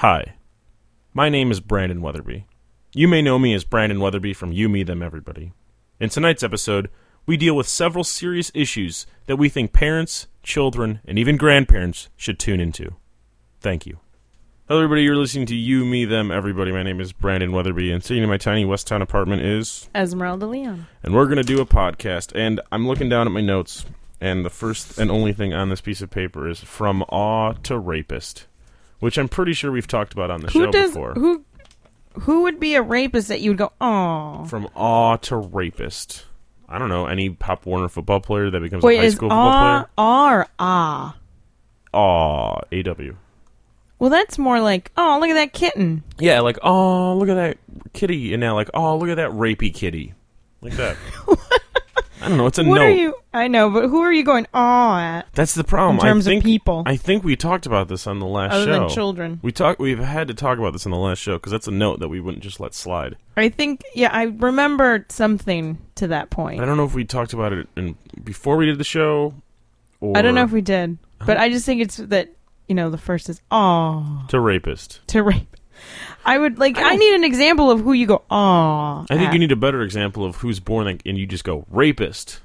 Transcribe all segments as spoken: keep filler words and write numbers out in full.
Hi, my name is Brandon Weatherby. You may know me as Brandon Weatherby from You, Me, Them, Everybody. In tonight's episode, we deal with several serious issues that we think parents, children, and even grandparents should tune into. Thank you. Hello everybody, you're listening to You, Me, Them, Everybody. My name is Brandon Weatherby, and sitting in my tiny Westtown apartment is... Esmeralda Leon. And we're going to do a podcast, and I'm looking down at my notes, and the first and only thing on this piece of paper is From Awe to Rapist, which I'm pretty sure we've talked about on the who show does, before. Who who would be a rapist that you would go, aw? From Awe to Rapist. I don't know, any Pop Warner football player that becomes Wait, a high is school football aw, player? aw or ah? Aw, A W. Well, that's more like, oh, look at that kitten. Yeah, like, oh, look at that kitty, and now like, oh, look at that rapey kitty. Like that. I don't know, it's a what note. Are you? I know, but who are you going, aw at? That's the problem. In terms I think, of people. I think we talked about this on the last Other show. than children. We talk, we've had to talk about this on the last show, because that's a note that we wouldn't just let slide. I think, yeah, I remember something to that point. I don't know if we talked about it in, before we did the show, or... I don't know if we did, but I just think it's that, you know, the first is, aw. To rapist. To rape. I would, like, I, I need an example of who you go, aw. I think at. you need a better example of who's born, and you just go, rapist.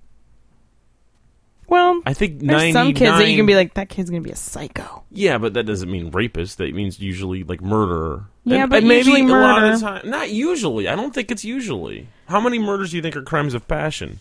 Well, I think there's ninety-nine... some kids that you can be like, that kid's going to be a psycho. Yeah, but that doesn't mean rapist. That means usually, like, murderer. Yeah, and, but and maybe usually a lot of murder. the time... Not usually. I don't think it's usually. How many murders do you think are crimes of passion?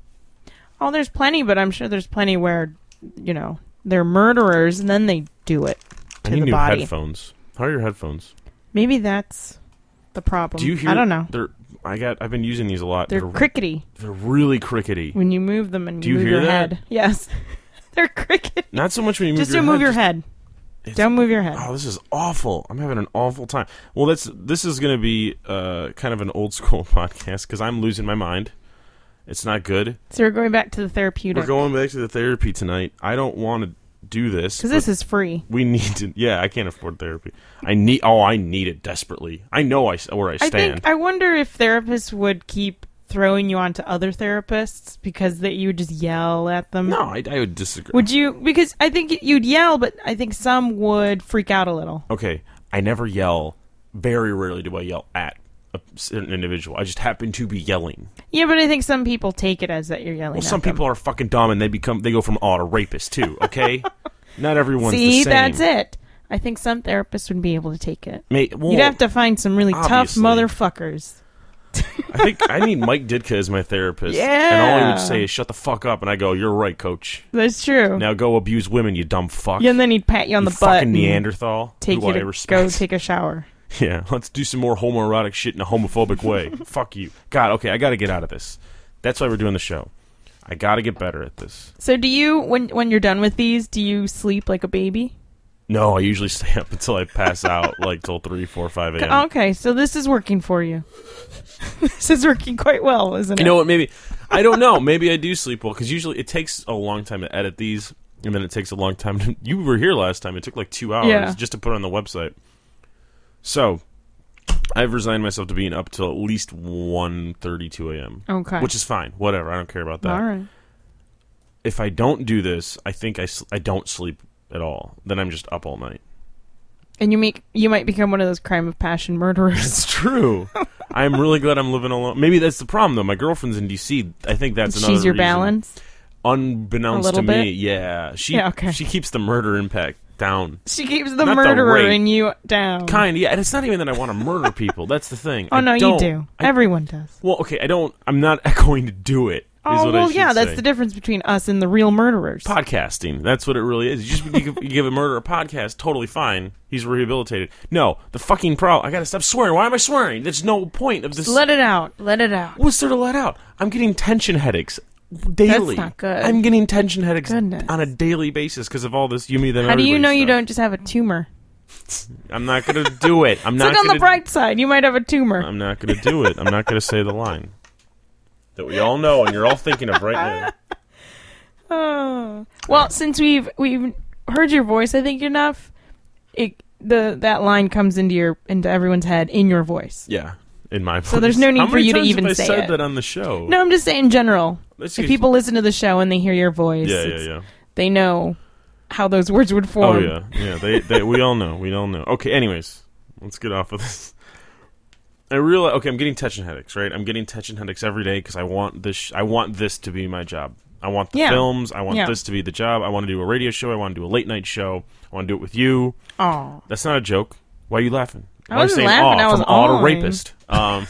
Oh, there's plenty, but I'm sure there's plenty where, you know, they're murderers and then they do it to I need the new body. headphones. How are your headphones? Maybe that's the problem. Do you hear... I don't know. They're... I got. I've been using these a lot. They're, they're crickety. They're really crickety. When you move them and Do you move hear your that? head. Yes. They're crickety. Not so much when you move Just your don't head. move your just- head. it's- Don't move your head. Oh, this is awful. I'm having an awful time. Well, that's this is going to be uh, kind of an old school podcast because I'm losing my mind. It's not good. So we're going back to the therapeutic. We're going back to the therapy tonight. I don't want to do this. Because this is free. We need to... Yeah, I can't afford therapy. I need... Oh, I need it desperately. I know I, where I I stand. think, I wonder if therapists would keep throwing you onto other therapists because that you would just yell at them. No, I, I would disagree. Would you? Because I think you'd yell, but I think some would freak out a little. Okay, I never yell. Very rarely do I yell at a certain individual. I just happen to be yelling. Yeah, but I think some people take it as that you're yelling Well, at some them. people are fucking dumb and they become they go from aw to rapist too. Okay, not everyone's See, the same. that's it. I think some therapists would be able to take it. May, well, You'd have to find some really obviously. tough motherfuckers. I think I need Mike Ditka as my therapist. Yeah. And all he would say is shut the fuck up, and I go, you're right, coach. That's true. Now go abuse women, you dumb fuck. Yeah, and then he'd pat you on you the butt fucking and Neanderthal. take who you I to respect. go take a shower. Yeah, let's do some more homoerotic shit in a homophobic way. Fuck you. God, okay, I gotta get out of this. That's why we're doing the show. I gotta get better at this. So do you, when when you're done with these, do you sleep like a baby? No, I usually stay up until I pass out, like till three, four, five a.m. Okay, so this is working for you. This is working quite well, isn't it? You know what, maybe, I don't know, maybe I do sleep well, because usually it takes a long time to edit these, and then it takes a long time to, you were here last time, it took like two hours Yeah. just to put it on the website. So, I've resigned myself to being up till at least one thirty-two a.m. Okay. Which is fine, whatever, I don't care about that. All right. If I don't do this, I think I, sl- I don't sleep at all. Then I'm just up all night. And you make you might become one of those crime of passion murderers. It's true. I'm really glad I'm living alone. Maybe that's the problem, though. My girlfriend's in D C. I think that's another She's your reason. balance. Unbeknownst A to little me, bit? yeah. She Yeah, okay. she keeps the murder impact down. She keeps the Not the murderer rape. in you down. Kind, yeah. And it's not even that I want to murder people. That's the thing. Oh I no, you don't- do. I- Everyone does. well, okay. I don't. I'm not going to do it. Is Oh what I well, should yeah. That's say. the difference between us and the real murderers. Podcasting. That's what it really is. You just you give, you give a murderer a podcast, totally fine. He's rehabilitated. No, the fucking problem. I gotta stop swearing. Why am I swearing? There's no point of this. Just let it out. Let it out. What's there to let out? I'm getting tension headaches daily. That's not good. I'm getting tension headaches Goodness. on a daily basis because of all this you, me, them, How do you everybody know you stuff. don't just have a tumor? I'm not gonna do it. I'm not Look on gonna the bright side. You might have a tumor. I'm not gonna do it. I'm not gonna say the line that we all know and you're all thinking of right now. Oh. Well, since we've we've heard your voice, I think enough. It the that line comes into your into everyone's head in your voice. Yeah, in my voice. So there's no need How for many you to times even have I say said it. that on the show. No, I'm just saying in general. Let's If see. people listen to the show and they hear your voice, Yeah, yeah, it's- yeah. they know how those words would Oh form. yeah, yeah. They, they, we all know. We all know. Okay. Anyways, let's get off of this. I realize. Okay, I'm getting tension headaches. Right. I'm getting tension headaches every day because I want this. Sh- I want this to be my job. I want the Yeah. films. I want Yeah. this to be the job. I want to do a radio show. I want to do a late night show. I want to do it with you. Oh, That's not a joke. Why are you laughing? I Why are you wasn't saying laughing, aw I was from aw to awing. rapist? Um,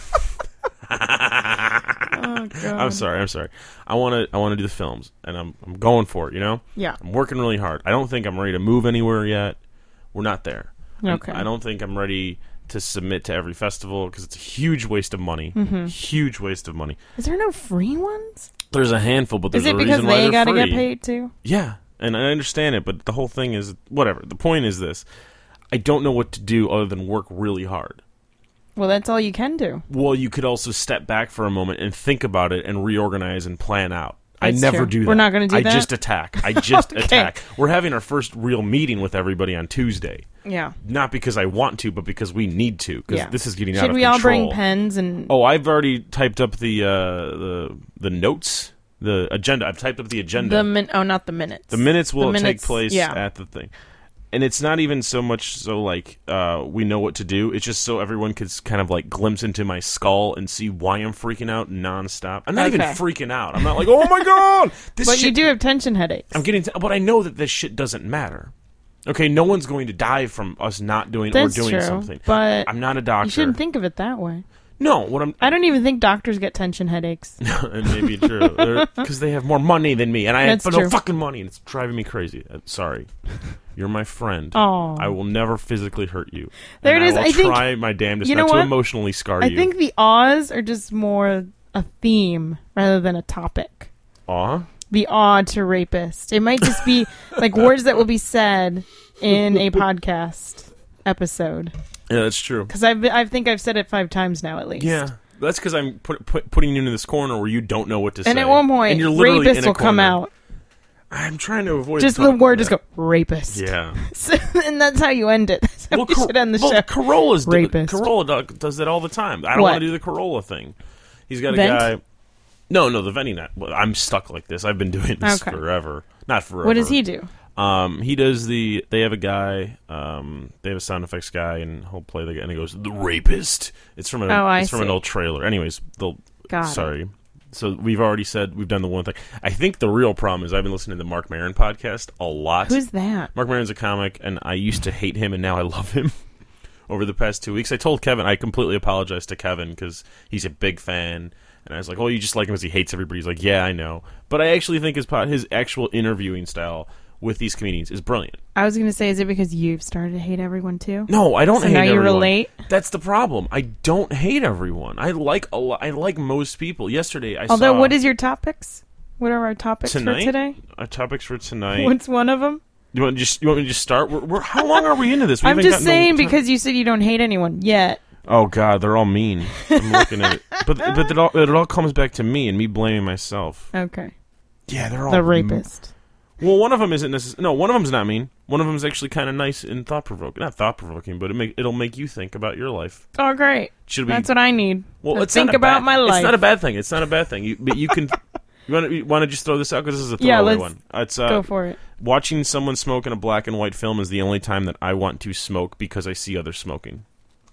oh God. I'm sorry. I'm sorry. I want to. I want to do the films, and I'm. I'm going for it. You know. Yeah. I'm working really hard. I don't think I'm ready to move anywhere yet. We're not there. Okay. I don't think I'm ready to submit to every festival because it's a huge waste of money. Mm-hmm. Huge waste of money. Is there no free ones? There's a handful, but there's Is it a because reason why they they're gotta free. get paid too? Yeah, and I understand it, but the whole thing is whatever. The point is this: I don't know what to do other than work really hard. Well, that's all you can do. Well, you could also step back for a moment and think about it and reorganize and plan out. I That's never true. do that. We're not gonna do I that? just attack. I just Okay. attack. We're having our first real meeting with everybody on Tuesday. Yeah. Not because I want to, but because we need to. Because Yeah. this is getting out Should of we control. all bring pens and? Oh, I've already typed up the uh, the the notes, the agenda. I've typed up the agenda. The min- oh, not the minutes. The minutes will The minutes, take place yeah. at the thing. And it's not even so much so like uh, we know what to do. It's just so everyone could s- kind of like glimpse into my skull and see why I'm freaking out nonstop. I'm not even Okay. freaking out. I'm not like, oh my god, this But shit. you do have tension headaches. I'm getting, t- but I know that this shit doesn't matter. Okay, no one's going to die from us not doing That's or doing true, something. but I'm not a doctor. you shouldn't think of it that way. No, what I'm I don't even think doctors get tension headaches. and maybe true because they have more money than me, and I have That's no true. fucking money, and it's driving me crazy. Uh, sorry, you're my friend. Oh. I will never physically hurt you. There And it is. I will I think- try my damnedest you know not to what? emotionally scar I you. think the awes are just more a theme rather than a topic. Aw, The awe to rapist. It might just be like words that will be said in a podcast episode. yeah, that's true. Because I I think I've said it five times now at least. Yeah, that's because I'm put, put, putting you into this corner where you don't know what to say. And at one point, and you're literally rapist in a will come corner. out. I'm trying to avoid Just the talking word, about just go rapist. that. Yeah. So, and that's how you end it. That's how Well, we Cor- should end the well, show. Corolla's do- Rapist. Corolla do- does that all the time. I don't What? want to do the Corolla thing. He's got a Vent? guy. No, no, the venting net. Well, I'm stuck like this. I've been doing this Okay. forever. Not forever. What does he do? Um, he does the. They have a guy. Um, they have a sound effects guy, and he'll play the guy, and he goes, "The rapist." It's from a. Oh, I it's from an see. old trailer. Anyways, they'll. Got it. sorry. So we've already said we've done the one thing. I think the real problem is I've been listening to the Mark Maron podcast a lot. Who's that? Mark Maron's a comic, and I used to hate him, and now I love him. Over the past two weeks, I told Kevin, I completely apologized to Kevin because he's a big fan, and I was like, "Oh, you just like him because he hates everybody." He's like, "Yeah, I know," but I actually think his pod, his actual interviewing style with these comedians is brilliant. I was going to say, is it because you've started to hate everyone too? No, I don't So hate now you everyone. relate? That's the problem. I don't hate everyone. I like a lot. I like most people. Yesterday, I Although, saw what is your topics? What are our topics tonight. for today? Our topics for tonight. What's one of them? You want to just you want me to just start? We're, we're, how long are we into this? We I'm haven't just gotten to- saying because you said you don't hate anyone yet. Oh God, they're all mean. I'm looking at it, but but it all it all comes back to me and me blaming myself. Okay. Yeah, they're all The rapist. Well, one of them isn't necessarily. No, one of them's not mean. One of them's actually kind of nice and thought provoking. Not thought provoking, but it make it'll make you think about your life. Oh, great. Should we? That's what I need. well, to it's think not a about bad, my life. It's not a bad thing. It's not a bad thing. You, but you can. You want to you want to just throw this out because this is a throwaway Yeah, let's one. It's uh, Go for it. watching someone smoke in a black and white film is the only time that I want to smoke because I see others smoking.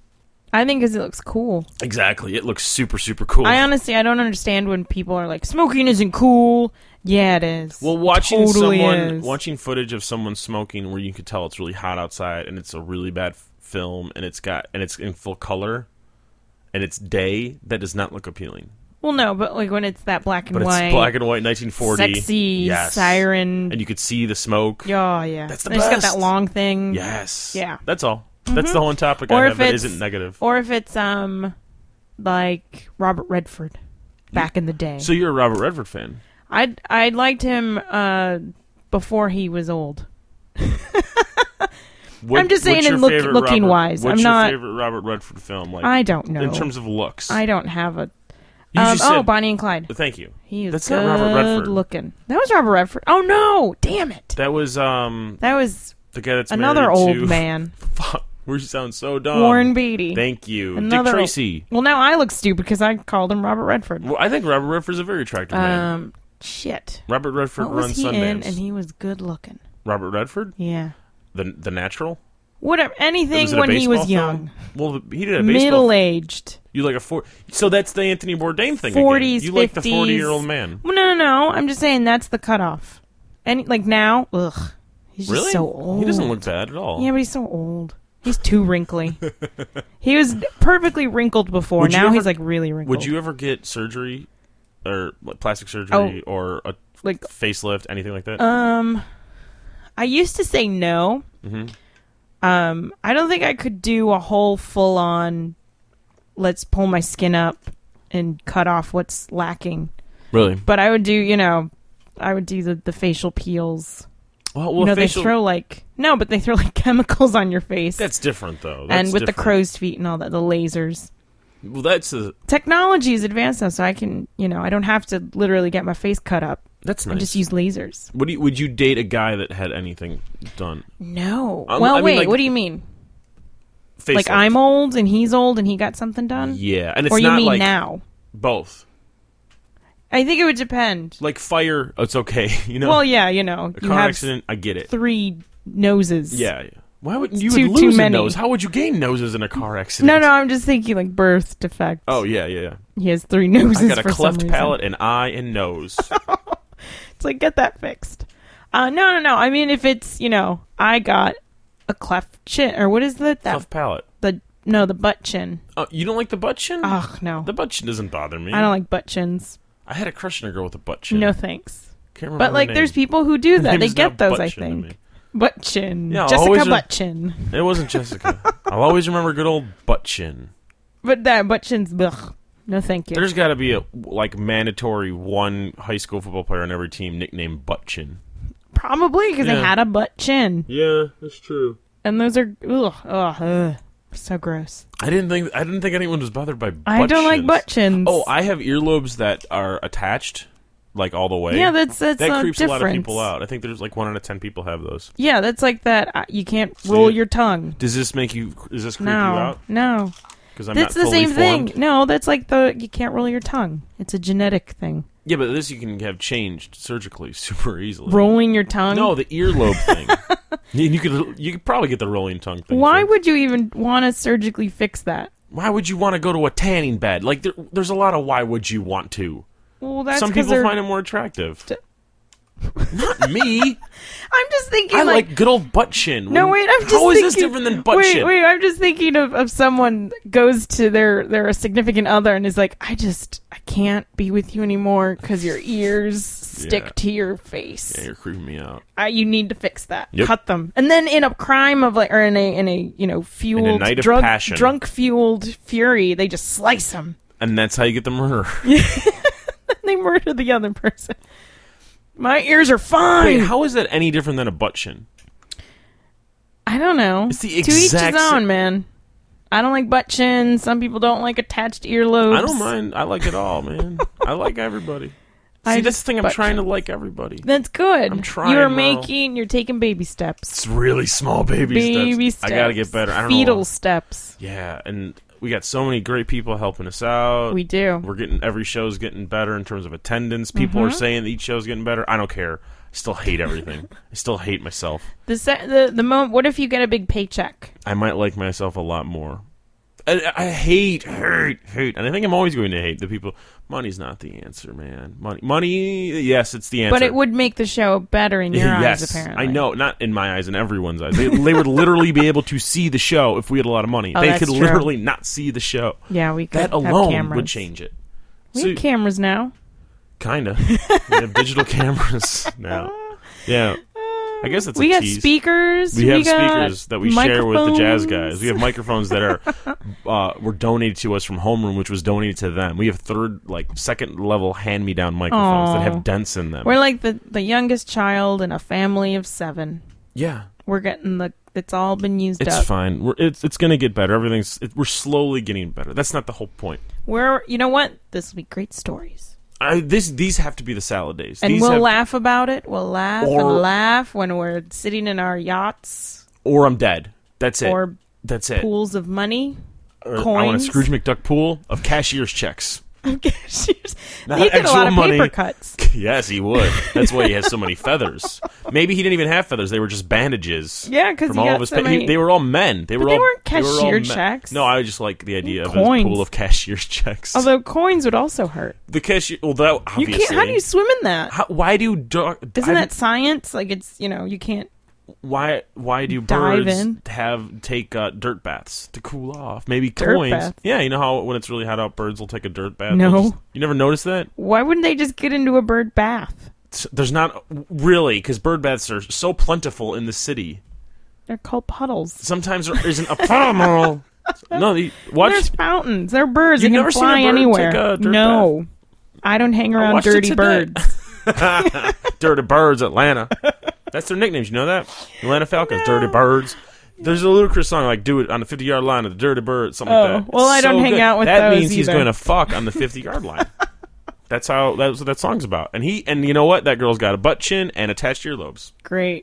I think because it looks cool. Exactly. It looks super super cool. I honestly, I don't understand when people are like, smoking isn't cool. Yeah, it is. Well, watching Totally someone is. watching footage of someone smoking where you could tell it's really hot outside and it's a really bad f- film and it's got and it's in full color and it's day, that does not look appealing. Well, no, but like when it's that black and But white, it's black and white nineteen forty. sexy Yes. siren. And you could see the smoke. Oh, yeah. That's the It's got best. that long thing. Yes. Yeah. That's all. That's the whole topic Or I if have that it's- isn't negative. Or if it's um, like Robert Redford back in the day. So you're a Robert Redford fan. I I liked him uh before he was old. What, I'm just saying what's in your look- favorite looking Robert- wise. What's I'm your not- favorite Robert Redford film? Like I don't know. in terms of looks. I don't have a. You Um, just oh, said- Bonnie and Clyde. Thank you. He was That's good not Robert Redford. looking. That was Robert Redford. Oh no! Damn it! That was um That was the guy that's another married old to, man, Fuck, we sound so dumb. Warren Beatty. Thank you, Another- Dick Tracy. Well, now I look stupid because I called him Robert Redford. Well, I think Robert Redford's a very attractive man. Um, shit. Robert Redford What was runs he Sundance. in? And he was good looking. Robert Redford? Yeah. The the natural? Whatever. Anything Was it a when he was baseball young. film? Well, he did a baseball. Middle-aged. You like a four? So that's the Anthony Bourdain thing. forties, again. You like the fifties. forty-year-old man. Well, no, no, no. I'm just saying that's the cutoff. And like now, ugh, he's just Really? so old. He doesn't look bad at all. Yeah, but he's so old. He's too wrinkly. He was perfectly wrinkled before. Would you now ever- he's like really wrinkled. Would you ever get surgery, or like, plastic surgery, Oh. or a like? facelift, anything like that? Um, I used to say no. Mm-hmm. Um, I don't think I could do a whole full on. Let's pull my skin up and cut off what's lacking. Really? But I would do, you know, I would do the, the facial peels. Well, well you know, facial, they throw like no, but they throw like chemicals on your face. that's different though. That's and with different. the crow's feet and all that, the lasers. Well, that's a, Technology is advanced now, so I can, you know, I don't have to literally get my face cut up. that's I nice. just use lasers. Would you, would you date a guy that had anything done? No. Um, well, I mean, wait. like- what do you mean? Facelift. Like I'm old and he's old and he got something done? Yeah, and it's or you not mean like now? both. I think it would depend. Like fire, it's okay. You know, Well, yeah, you know, a you car have accident, I get it. three noses. Yeah, yeah. Why would you Too- would too lose a many. nose? How would you gain noses in a car accident? No, no, I'm just thinking like birth defect. Oh yeah, yeah, yeah. He has three noses. I got a for cleft some palate, reason. an eye, and nose. It's like get that fixed. Uh, no, no, no. I mean, if it's you know, I got a cleft chin or what is the that Cleft palate. the no the butt chin. Oh, you don't like the butt chin? Ugh, no. The butt chin doesn't bother me. I don't like butt chins. I had a crush on a girl with a butt chin. No thanks. Can't remember But her like, name. there's people who do Her that. name They is now get those. Butt I Chin to think me. butt chin. Yeah, I'll Jessica always re- butt chin. It wasn't Jessica. I'll always remember good old butt chin. But that butt chin's ugh. No, thank you. There's got to be a like mandatory one high school football player on every team nicknamed Butt Chin. Probably because they Yeah. had a butt chin, Yeah, that's true. and those are ugh, ugh, ugh, so gross. I didn't think I didn't think anyone was bothered by butt I don't like chins. butt chins. Oh, I have earlobes that are attached, like all the way. yeah, that's that's that uh, creeps different. a lot of people out. I think there's like one out of ten people have those. Yeah, that's like that. Uh, you can't See roll it? your tongue. Does this make you? Does this creep No, you out? no, Because I'm that's not the fully same formed? thing. No, that's like the you can't roll your tongue. It's a genetic thing. Yeah, but this you can have changed surgically super easily. Rolling your tongue. No, the earlobe thing. you, you could you could probably get the rolling tongue thing. Why fixed. would you even want to surgically fix that? Why would you want to go to a tanning bed? Like there, there's a lot of why would you want to. Well, that's Some 'cause people they're- find it more attractive. D- Not me. I'm just thinking I like, like good old butt chin. no, wait. I'm just How is thinking, this different than butt wait, chin? Wait, I'm just thinking of, of someone goes to their their significant other and is like, I just I can't be with you anymore because your ears stick Yeah. to your face. Yeah, you're creeping me out. I, you need to fix that. Yep. Cut them, and then in a crime of like, or in a in a you know fueled night of drug passion. drunk fueled fury, they just slice them. And that's how you get the murder. They murder the other person. My ears are fine. Wait, how is that any different than a butt chin? I don't know. It's the To each exact his sa- own, man. I don't like butt chins. Some people don't like attached earlobes. I don't mind. I like it all, man. I like everybody. See, I that's just the thing. I'm butt trying to chin. like everybody. That's good. I'm trying, You're Merle. making. You're taking baby steps. It's really small baby, Baby steps. steps. I gotta get better. I don't Fetal know. steps. Yeah, and we got so many great people helping us out. We do. We're getting every show's getting better in terms of attendance. People Mm-hmm. are saying that each show's getting better. I don't care. I still hate everything. I still hate myself. The se- the the moment. What if you get a big paycheck? I might like myself a lot more. I, I hate, hate, hate, and I think I'm always going to hate the people. Money's not the answer, man. Money, money. Yes, it's the answer. But it would make the show better in your yes, eyes, apparently. I know. Not in my eyes, in everyone's eyes. They, they would literally be able to see the show if we had a lot of money. Oh, they that's could true. literally not see the show. Yeah, we could That have alone cameras. would change it. We So- have cameras now. Kind of. We have digital cameras now. Yeah. I guess it's we a got tease. speakers. We have got speakers that we share with the jazz microphones. guys. We have microphones that are uh, were donated to us from Homeroom, which was donated to them. We have third, like second level hand me down microphones that Aw. have dents in them. We're like the the youngest child in a family of seven. yeah, We're getting the. It's all been used it's up. fine. We're, it's it's gonna get better. Everything's it, we're slowly getting better. That's not the whole point. We're. You know what? This will be great stories. I, this these have to be the salad days. And these we'll have, laugh about it. We'll laugh Or- and laugh when we're sitting in our yachts or I'm dead. That's it. or That's it. pools of money. Or I want a coins. Scrooge McDuck pool of cashier's checks. of cashiers. Not You get a lot of actual money. paper cuts. Yes, he would. That's why he has so many feathers. Maybe he didn't even have feathers. They were just bandages. Yeah, because From he all got of his so pa- many. he, they were all men. They But were they all weren't they were all cashier men. checks. No, I just like the idea of Coins. a pool of cashier's checks. Although coins would also hurt. the cashier, well, that obviously. You can't. How do you swim in that? How, why do dog? Isn't that science? Like it's you know you can't. why? Why do Dive birds in? have take uh, dirt baths to cool off? Maybe Dirt coins. baths? Yeah, you know how when it's really hot out, birds will take a dirt bath. No. They'll just- you never noticed that? Why wouldn't they just get into a bird bath? There's not really because bird baths are so plentiful in the city. They're called puddles. Sometimes there isn't a puddle. No, the, watch. There's fountains. They're birds. You've they can never seen a fly bird anywhere. take a dirt no, I don't hang around watched it dirty today. birds. Dirty Birds, Atlanta. That's their nicknames. You know that? Atlanta Falcons, Dirty Birds. There's a ludicrous song like "Do It on the fifty-yard line" of the Dirty Birds, something Oh, like that. well, I don't So hang good. out with that those means he's either. going to fuck on the fifty-yard line. That's how. That's what that song's about. And he and you know what? That girl's got a butt chin and attached earlobes. Great.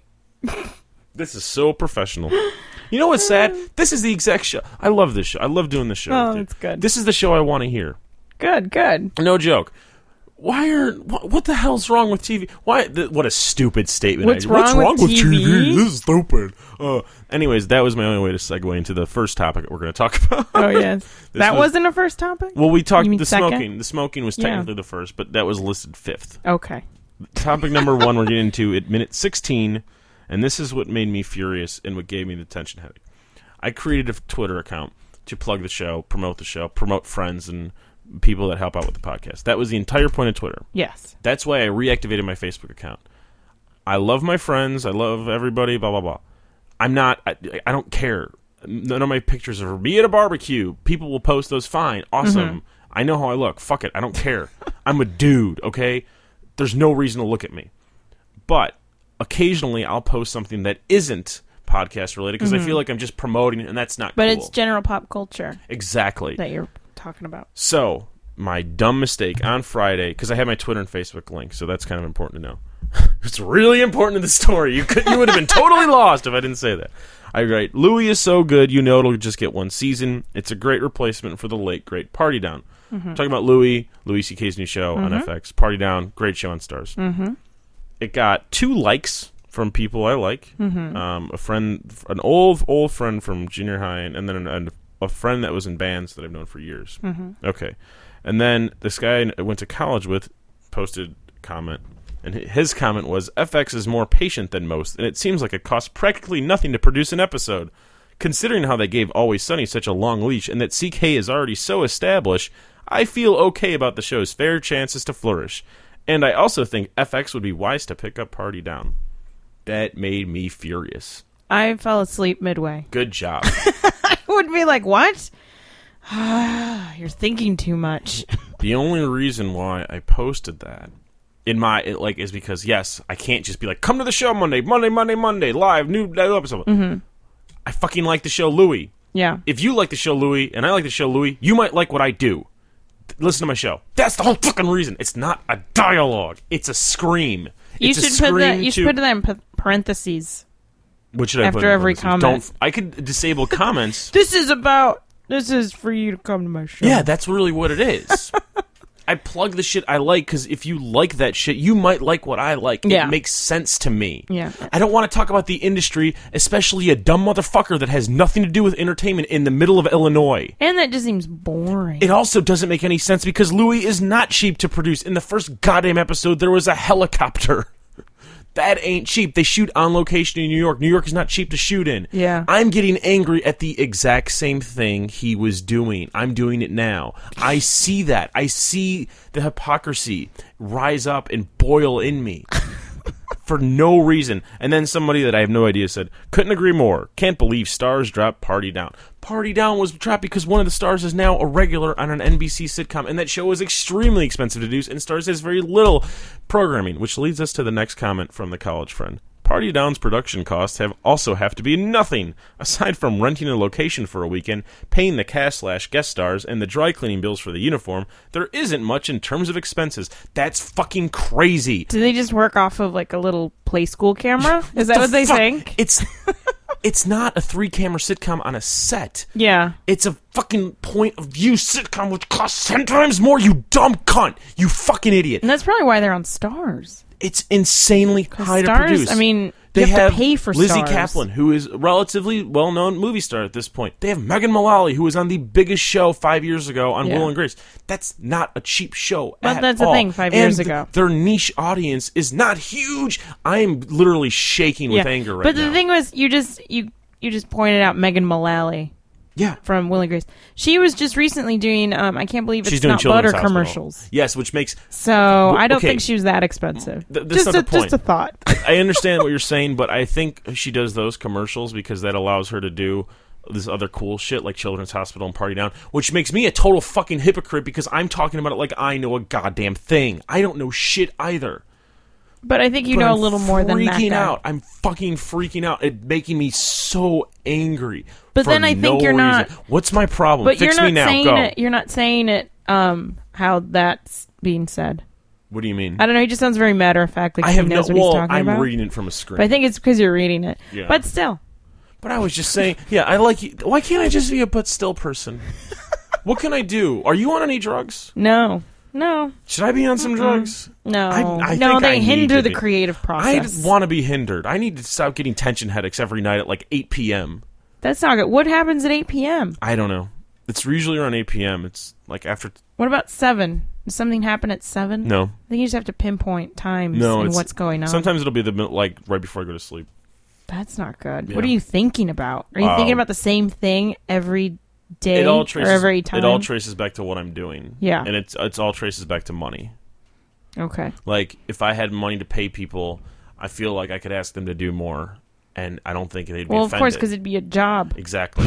This is so professional. You know what's sad? This is the exact show. I love this show. I love doing this show. Oh, with you. that's good. This is the show I want to hear. Good. Good. No joke. Why are what, what the hell's wrong with T V? Why? Th- what a stupid statement! What's I, What's wrong wrong with with T T V? V? This is stupid. Uh, anyways, that was my only way to segue into the first topic that we're going to talk about. Oh yes. that was- wasn't a first topic. Well, we talked You mean the second? smoking. The smoking was Yeah. technically the first, but that was listed fifth. Okay. Topic number one, we're getting into at minute sixteen, and this is what made me furious and what gave me the tension headache. I created a Twitter account to plug the show, promote the show, promote friends and people that help out with the podcast. That was the entire point of Twitter. Yes. That's why I reactivated my Facebook account. I love my friends. I love everybody, blah, blah, blah. I'm not, I, I don't care. None of my pictures are me at a barbecue. People will post those, fine, awesome. Mm-hmm. I know how I look. Fuck it, I don't care. I'm a dude, okay? There's no reason to look at me. But occasionally I'll post something that isn't podcast related because I feel like I'm just promoting it, and that's not Mm-hmm. But cool. it's general pop culture Exactly. that you're talking about. So, my dumb mistake on Friday, because I had my Twitter and Facebook link, so that's kind of important to know. It's really important to the story. You could, you would have been totally lost if I didn't say that. I write, Louis is so good, you know it'll just get one season. It's a great replacement for the late, great Party Down. Mm-hmm. Talking about Louis, Louis C K's new show Mm-hmm. on F X. Party Down, great show on Stars. Mm-hmm. It got two likes from people I like. Mm-hmm. Um, a friend, an old, old friend from junior high, and then an, an, a friend that was in bands that I've known for years. Mm-hmm. Okay. And then this guy I went to college with posted a comment, and his comment was, F X is more patient than most, and it seems like it costs practically nothing to produce an episode. Considering how they gave Always Sunny such a long leash, and that C K is already so established, I feel okay about the show's fair chances to flourish. And I also think F X would be wise to pick up Party Down. That made me furious. I fell asleep midway. Good job. I would be like, what? You're thinking too much. The only reason why I posted that in my it, like is because yes, I can't just be like, come to the show Monday, Monday, Monday, Monday, live new, new episode. Mm-hmm. I fucking like the show Louis. Yeah. If you like the show Louis and I like the show Louis, you might like what I do. Listen to my show. That's the whole fucking reason. It's not a dialogue. It's a scream. You it's should a put that. scream You should to- put that in pa- parentheses. What should I after put in every parentheses? comment. Don't. I could disable comments. This is about. This is for you to come to my show. Yeah, that's really what it is. I plug the shit I like because if you like that shit, you might like what I like. Yeah. It makes sense to me. Yeah. I don't want to talk about the industry, especially a dumb motherfucker that has nothing to do with entertainment in the middle of Illinois. And that just seems boring. It also doesn't make any sense because Louis is not cheap to produce. In the first goddamn episode, there was a helicopter. That ain't cheap. They shoot on location in New York. New York is not cheap to shoot in. Yeah. I'm getting angry at the exact same thing he was doing. I'm doing it now. I see that. I see the hypocrisy rise up and boil in me. For no reason. And then somebody that I have no idea said, couldn't agree more. Can't believe Stars dropped Party Down. Party Down was dropped because one of the stars is now a regular on an N B C sitcom, and that show is extremely expensive to do, and Stars has very little programming, which leads us to the next comment from the college friend. Party Down's production costs have also have to be nothing. Aside from renting a location for a weekend, paying the cast slash guest stars, and the dry cleaning bills for the uniform, there isn't much in terms of expenses. That's fucking crazy. Do they just work off of like a little play school camera? Is that The what they fuck? think? It's It's not a three-camera sitcom on a set. Yeah. It's a fucking point-of-view sitcom which costs ten times more, you dumb cunt. You fucking idiot. And that's probably why they're on Stars. It's insanely high Stars, to produce. I mean, they you have, have to pay for Lizzie Stars. Kaplan, who is a relatively well-known movie star at this point. They have Megan Mullally, who was on the biggest show five years ago on Yeah. Will and Grace. That's not a cheap show But at that's all. the thing, five And years th- ago. their niche audience is not huge. I am literally shaking with Yeah. anger right but now. the thing was, you just you you just pointed out Megan Mullally yeah. from Will and Grace. She was just recently doing. Um, I can't believe it's She's doing not Children's butter Hospital. commercials. Yes, which makes... So I don't okay. think she was that expensive. Th- that's just not a, the point. Just a thought. I understand what you're saying, but I think she does those commercials because that allows her to do this other cool shit like Children's Hospital and Party Down, which makes me a total fucking hypocrite because I'm talking about it like I know a goddamn thing. I don't know shit either. But I think you But know I'm a little more than that. freaking guy. out. I'm fucking freaking out. It's making me so angry. But for then I think no you're not- reason. What's my problem? But Fix you're not me now. saying Go. it. You're not saying it. Um, how that's being said. What do you mean? I don't know. He just sounds very matter of fact. Like I he have no. knows what Well, he's talking I'm about. reading it from a screen. But I think it's because you're reading it. Yeah. But still, But I was just saying, yeah, I like you. Why can't I just be a but still person? What can I do? Are you on any drugs? no, no, Should I be on some drugs? no, I- I no. think They I need hinder to the be. creative I process. want to be hindered. I need to stop getting tension headaches every night at like eight p.m. That's not good. What happens at eight p.m.? I don't know. It's usually around eight p.m. It's like after... What about seven? Does something happen at seven? No. I think you just have to pinpoint times No, and it's- what's going on. Sometimes it'll be the mid- like right before I go to sleep. That's not good. Yeah. What are you thinking about? Are you Um, thinking about the same thing every day It all or traces. every time? It all traces back to what I'm doing. Yeah. And it's it's all traces back to money. Okay. Like if I had money to pay people, I feel like I could ask them to do more, and I don't think they'd be Well, offended. of course, because it'd be a job. Exactly.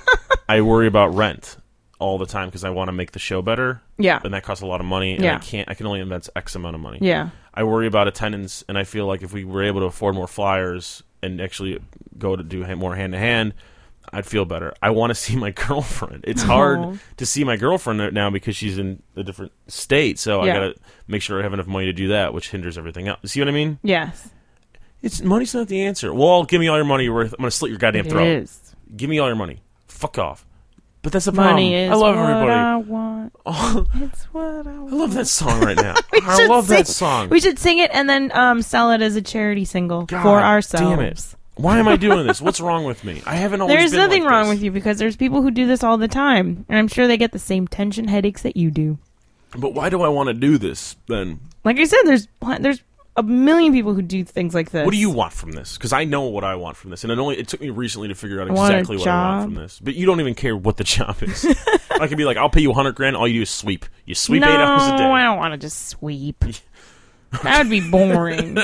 I worry about rent all the time because I want to make the show better, Yeah. and that costs a lot of money, and Yeah. I can't. I can only invest X amount of money. Yeah. I worry about attendance, and I feel like if we were able to afford more flyers and actually go to do ha- more hand to hand, I'd feel better. I want to see my girlfriend. It's hard Aw. to see my girlfriend now because she's in a different state, so Yeah. I gotta make sure I have enough money to do that, which hinders everything else. See what I mean? Yes. It's money's not the answer. Well, give me all your money. Or I'm gonna slit your goddamn It throat. is. Give me all your money. Fuck off. But that's the problem. Money is I love what everybody. I want. Oh, It's what I want. I love that song right now. We I should love that sing- song. We should sing it and then um, sell it as a charity single God for ourselves. damn it. Why am I doing this? What's wrong with me? I haven't always There's been nothing like wrong this. with you because there's people who do this all the time, and I'm sure they get the same tension headaches that you do. But why do I want to do this then? Like I said, there's there's a million people who do things like this. What do you want from this? Because I know what I want from this, and it only it took me recently to figure out I want a exactly what I want job. from this. But you don't even care what the job is. I could be like, I'll pay you a hundred grand. All you do is sweep. You sweep no, eight hours a day. I don't want to just sweep. That would be boring.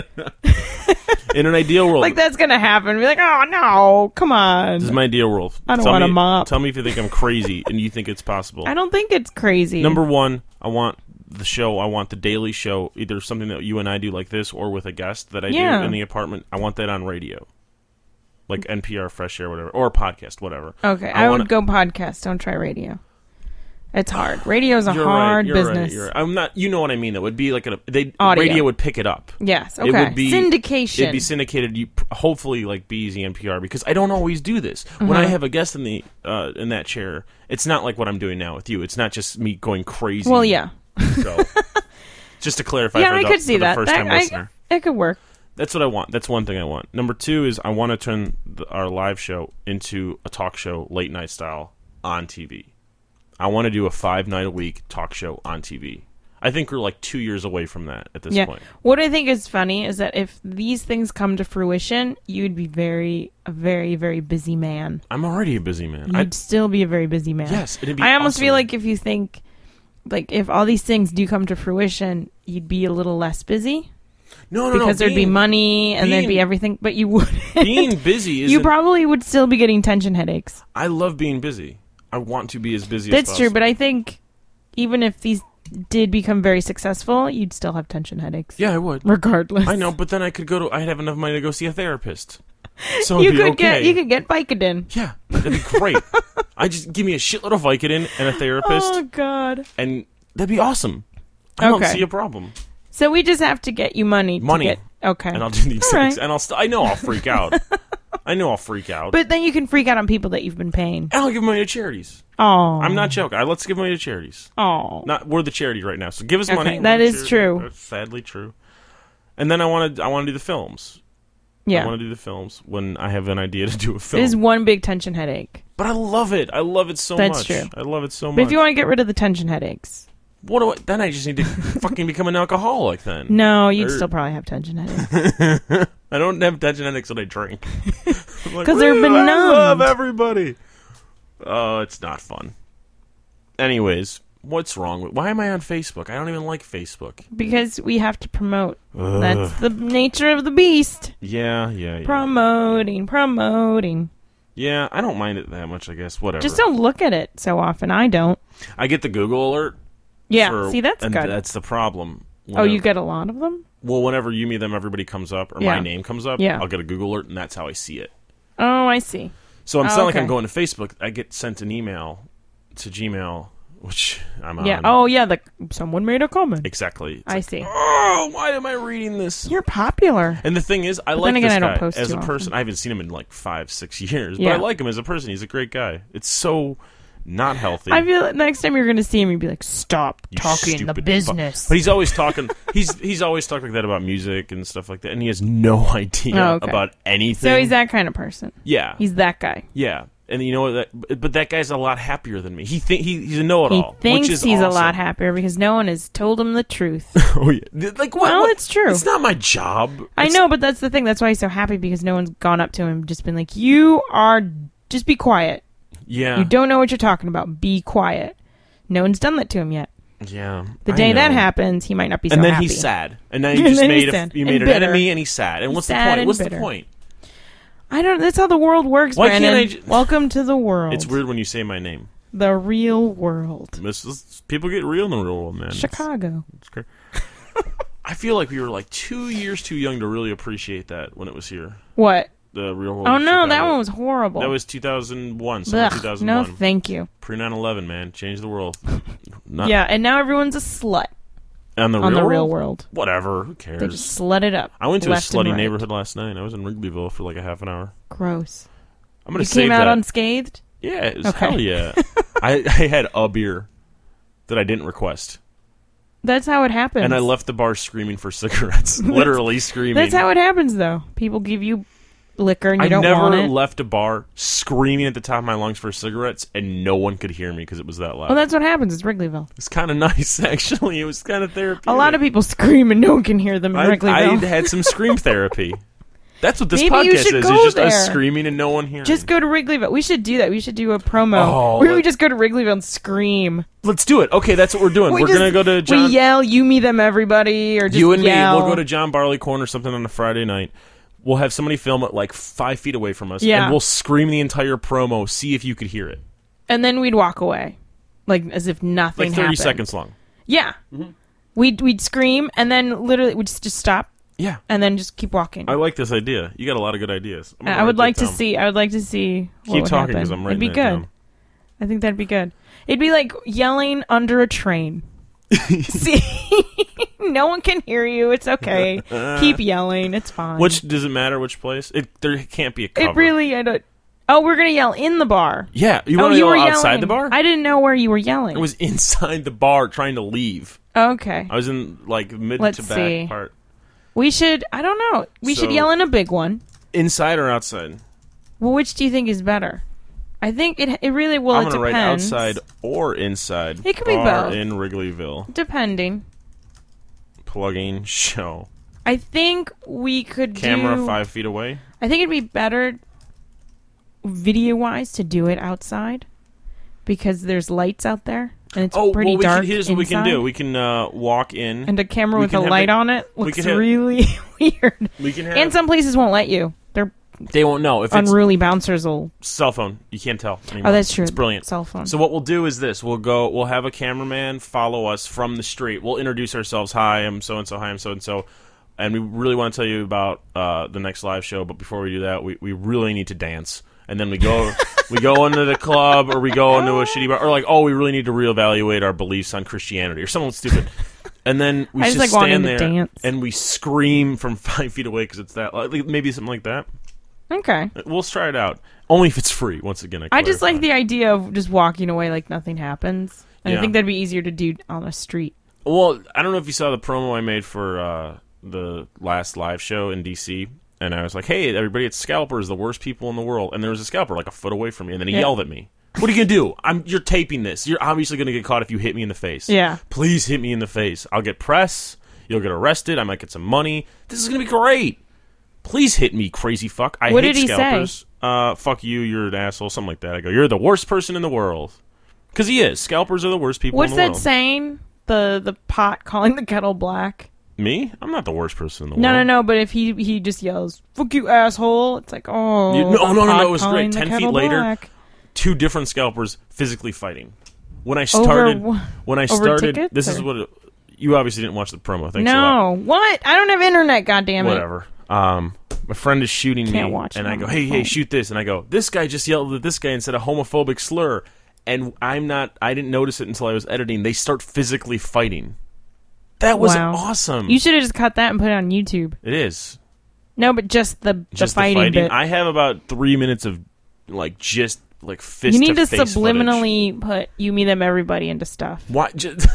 In an ideal world, Like that's gonna happen. Be like, oh no, come on. this is my ideal world. I don't Tell want a me- mop. Tell me if you think I'm crazy and you think it's possible. I don't think it's crazy. Number one, I want the show. I want the daily show, either something that you and I do like this, or with a guest that I Yeah. do in the apartment. I want that on radio, like N P R, Fresh Air, whatever, or a podcast, whatever. Okay, I I, wanna- would go podcast. Don't try radio. It's hard. Radio's a You're hard right, you're business. Right, you're right. I'm not. You know what I mean? Though, it'd be like a they Audio. radio would pick it up. Yes. Okay. It would be syndication. It'd be syndicated. You hopefully like B Z N P R because I don't always do this. When Uh-huh. I have a guest in the uh, in that chair, it's not like what I'm doing now with you. It's not just me going crazy. well, yeah. So, just to clarify, Yeah, for I the, could see for the that. first time That- I- listener. It could work. That's what I want. That's one thing I want. Number two is I want to turn the, our live show into a talk show, late night style, on T V. I want to do a five night a week talk show on T V. I think we're like two years away from that at this Yeah. point. What I think is funny is that if these things come to fruition, you'd be very, a very, very busy man. I'm already a busy man. You'd I'd, still be a very busy man. yes, it'd be. I almost awesome. feel like if you think, like, if all these things do come to fruition, you'd be a little less busy no, no, no. because there'd be being- money and there'd be being- everything, but you wouldn't. Being busy is. You probably would still be getting tension headaches. I love being busy. I want to be as busy as That's possible. true, but I think even if these did become very successful, you'd still have tension headaches. Yeah, I would. Regardless. I know, but then I could go to. I'd have enough money to go see a therapist. So You it'd be could okay. get you could get Vicodin. Yeah, that'd be great. I just give me a shitload of Vicodin and a therapist, Oh god. and that'd be awesome. I don't Okay. see a problem. So we just have to get you money. Money. To get, okay. And I'll do the All exact, right. and I'll. St- I know I'll freak out. I know I'll freak out. But then you can freak out on people that you've been paying. And I'll give money to charities. Oh, I'm not joking. I, let's give money to charities. Oh, Not we're the charity right now, so give us Okay, money. that We're the is charity. true. That's sadly true. And then I want to I want to do the films. I yeah. want to do the films when I have an idea to do a It film. is one big tension headache. But I love it. I love it so That's much. true. I love it so But much. if you want to get rid of the tension headaches, what do I, then I just need to fucking become an alcoholic then. no, you'd Or- still probably have tension headaches. I don't have tension headaches when I drink. Because they're benumbed. I love everybody. Oh, it's not fun. Anyways, what's wrong with... Why am I on Facebook? I don't even like Facebook. Because we have to promote. Ugh. That's the nature of the beast. Yeah, yeah, yeah. Promoting, promoting. Yeah, I don't mind it that much, I guess. Whatever. Just don't look at it so often. I don't. I get the Google alert. Yeah, for- see, that's and good. that's the problem. Oh, Whenever- you get a lot of them? Well, whenever you, me, them, everybody comes up, or Yeah. my name comes up, Yeah. I'll get a Google alert, and that's how I see it. Oh, I see. So it's Oh, not like okay. I'm going to Facebook. I get sent an email to Gmail, which I'm on. Yeah. Oh, yeah. The someone made a comment. Exactly. It's I like, see. Oh, why am I reading this? You're popular. And the thing is, I But like then again, this I don't guy post as too a person. often. I haven't seen him in like five, six years, Yeah. but I like him as a person. He's a great guy. It's so not healthy. I feel like next time you're going to see him, you'd be like, stop You talking the stupid fu- business. But he's always talking. he's he's always talked like that about music and stuff like that, and he has no idea Oh, okay. about anything. So he's that kind of person. yeah, He's that guy. yeah. And you know what? That, but that guy's a lot happier than me. He think he, he's a He know-it-all. thinks which is he's a awesome. lot happier because no one has told him the truth. Oh yeah, like what? Well, what- it's true. It's not my job. I It's- know, but that's the thing. That's why he's so happy because no one's gone up to him and just been like, you are, just be quiet. Yeah, You don't know what you're talking about. Be quiet. No one's done that to him yet. yeah. The I day that know. happens, he might not be so and then happy. he's sad, and now you And just then made he's a, sad you made and an bitter. enemy, and he's sad. And He's what's the sad point? and What's bitter. the point? I don't. That's how the world works, Why can't Brandon. I ju- Welcome to the world. It's weird when you say my name. The real world. This is- people get real in the real world, man. It's- Chicago. It's great. I feel like we were like two years too young to really appreciate that when it was here. What? The real world. Oh of no, that Chicago. one was horrible. That was two thousand one. Summer Ugh, two thousand no, one. thank you. Pre nine eleven, man. Changed the world. Not Yeah, and now everyone's a slut on the on real the real world? world. Whatever. Who cares? They just slut it up. I went to left a and slutty right. neighborhood last night. I was in Wrigleyville for like a half an hour. Gross. I'm gonna You save came out that. unscathed? Yeah, it was Okay. hell yeah. I, I had a beer that I didn't request, That's how it happens. and I left the bar screaming for cigarettes. Literally screaming. That's how it happens, though. People give you liquor and you I don't never want it. left a bar screaming at the top of my lungs for cigarettes, and no one could hear me because it was that loud. Well, that's what happens. It's Wrigleyville. It's kind of nice, actually. It was kind of therapeutic. A lot of people scream and no one can hear them in I, I Wrigleyville. had some scream therapy. That's what this Maybe you podcast should is. go It's just us there. screaming and no one hearing. Just go to Wrigleyville. We should do that. We should do a promo Oh, where we let- just go to Wrigleyville and scream. Let's do it. Okay, that's what we're doing. We We are just- gonna go to We John. yell, you, me, them, everybody, or just you and yell. me. We'll go to John Barleycorn or something on a Friday night. We'll have somebody film it like five feet away from us, Yeah. and we'll scream the entire promo. See if you could hear it. And then we'd walk away. Like, as if nothing Like thirty happened. seconds long. Yeah. Mm-hmm. We'd, we'd scream, and then literally we'd just, just stop, Yeah, and then just keep walking. I like this idea. You got a lot of good ideas. I'm gonna I would write like that to down. see. I would like to see. What Keep would talking happen. because I'm It'd writing be that good. down. I think that'd be good. It'd be like yelling under a train. See, no one can hear you. It's okay. Keep yelling. It's fine. Which does it matter? Which place? It there can't be a cover. it really? I don't. Oh, we're gonna yell in the bar. Yeah, you oh, want to you yell were outside yelling. the bar? I didn't know where you were yelling. I was inside the bar trying to leave. Okay. I was in like mid Let's to back see. part. We should. I don't know. We should So- yell in a big one. Inside or outside? Well, which do you think is better? I think it. It really will. I'm it gonna write depends. outside or inside. It could be bar both. in Wrigleyville. Depending. Plugging show. I think we could Camera do, five feet away. I think it'd be better video wise to do it outside because there's lights out there and it's Oh, pretty well, we dark. can, here's what we can inside. do. We can uh, walk in. And a camera we with can a have light the- on it we looks can have- really weird. we can have. And some places won't let you. They're they won't know if it's unruly bouncers will. cell phone. You can't tell anymore. Oh, that's true. It's brilliant. Cell phone. So what we'll do is this: we'll go. We'll have a cameraman follow us from the street. We'll introduce ourselves. Hi, I'm so and so. Hi, I'm so and so. And we really want to tell you about uh, the next live show. But before we do that, we, we really need to dance. And then we go we go into the club or we go into a shitty bar or like, oh, we really need to reevaluate our beliefs on Christianity or something stupid. And then we I just, just, like, wanting stand to there dance. and we scream from five feet away because it's that like, maybe something like that. Okay. We'll try it out. Only if it's free. Once again, I, I just like clarify. the idea of just walking away like nothing happens. And Yeah. I think that'd be easier to do on a street. Well, I don't know if you saw the promo I made for uh, the last live show in D C, and I was like, hey, everybody, it's scalpers, the worst people in the world. And there was a scalper like a foot away from me, and then he Yeah. yelled at me. What are you going to do? I'm, you're taping this. You're obviously going to get caught if you hit me in the face. Yeah. Please hit me in the face. I'll get press. You'll get arrested. I might get some money. This is going to be great. Please hit me, crazy fuck. I What hate did he scalpers. say? Uh, fuck you, you're an asshole, something like that. I go, you're the worst person in the world. Because he is. Scalpers are the worst people What's in the that world. saying? The the pot calling the kettle black. Me? I'm not the worst person in the No, world. no, no. But if he he just yells "fuck you, asshole," it's like, oh, You- no, the no, no, no, pot it was great. calling the Ten feet kettle later, black. Two different scalpers physically fighting. When I started, Over, when I over started, tickets, this is or- what it, you obviously didn't watch the promo. Thanks a lot. no, what? I don't have internet. Goddamn it! Whatever. Um, my friend is shooting Can't me, watch and it I on go, my "Hey, hey, phone. shoot this!" And I go, "This guy just yelled at this guy and said a homophobic slur." And I'm not. I didn't notice it until I was editing. They start physically fighting. That was Wow. awesome. You should have just cut that and put it on YouTube. It is No, but just the the just fighting, the fighting. bit. I have about three minutes of like just like fist. You need to, face footage. subliminally put you, me, them, everybody into stuff. Why? Just,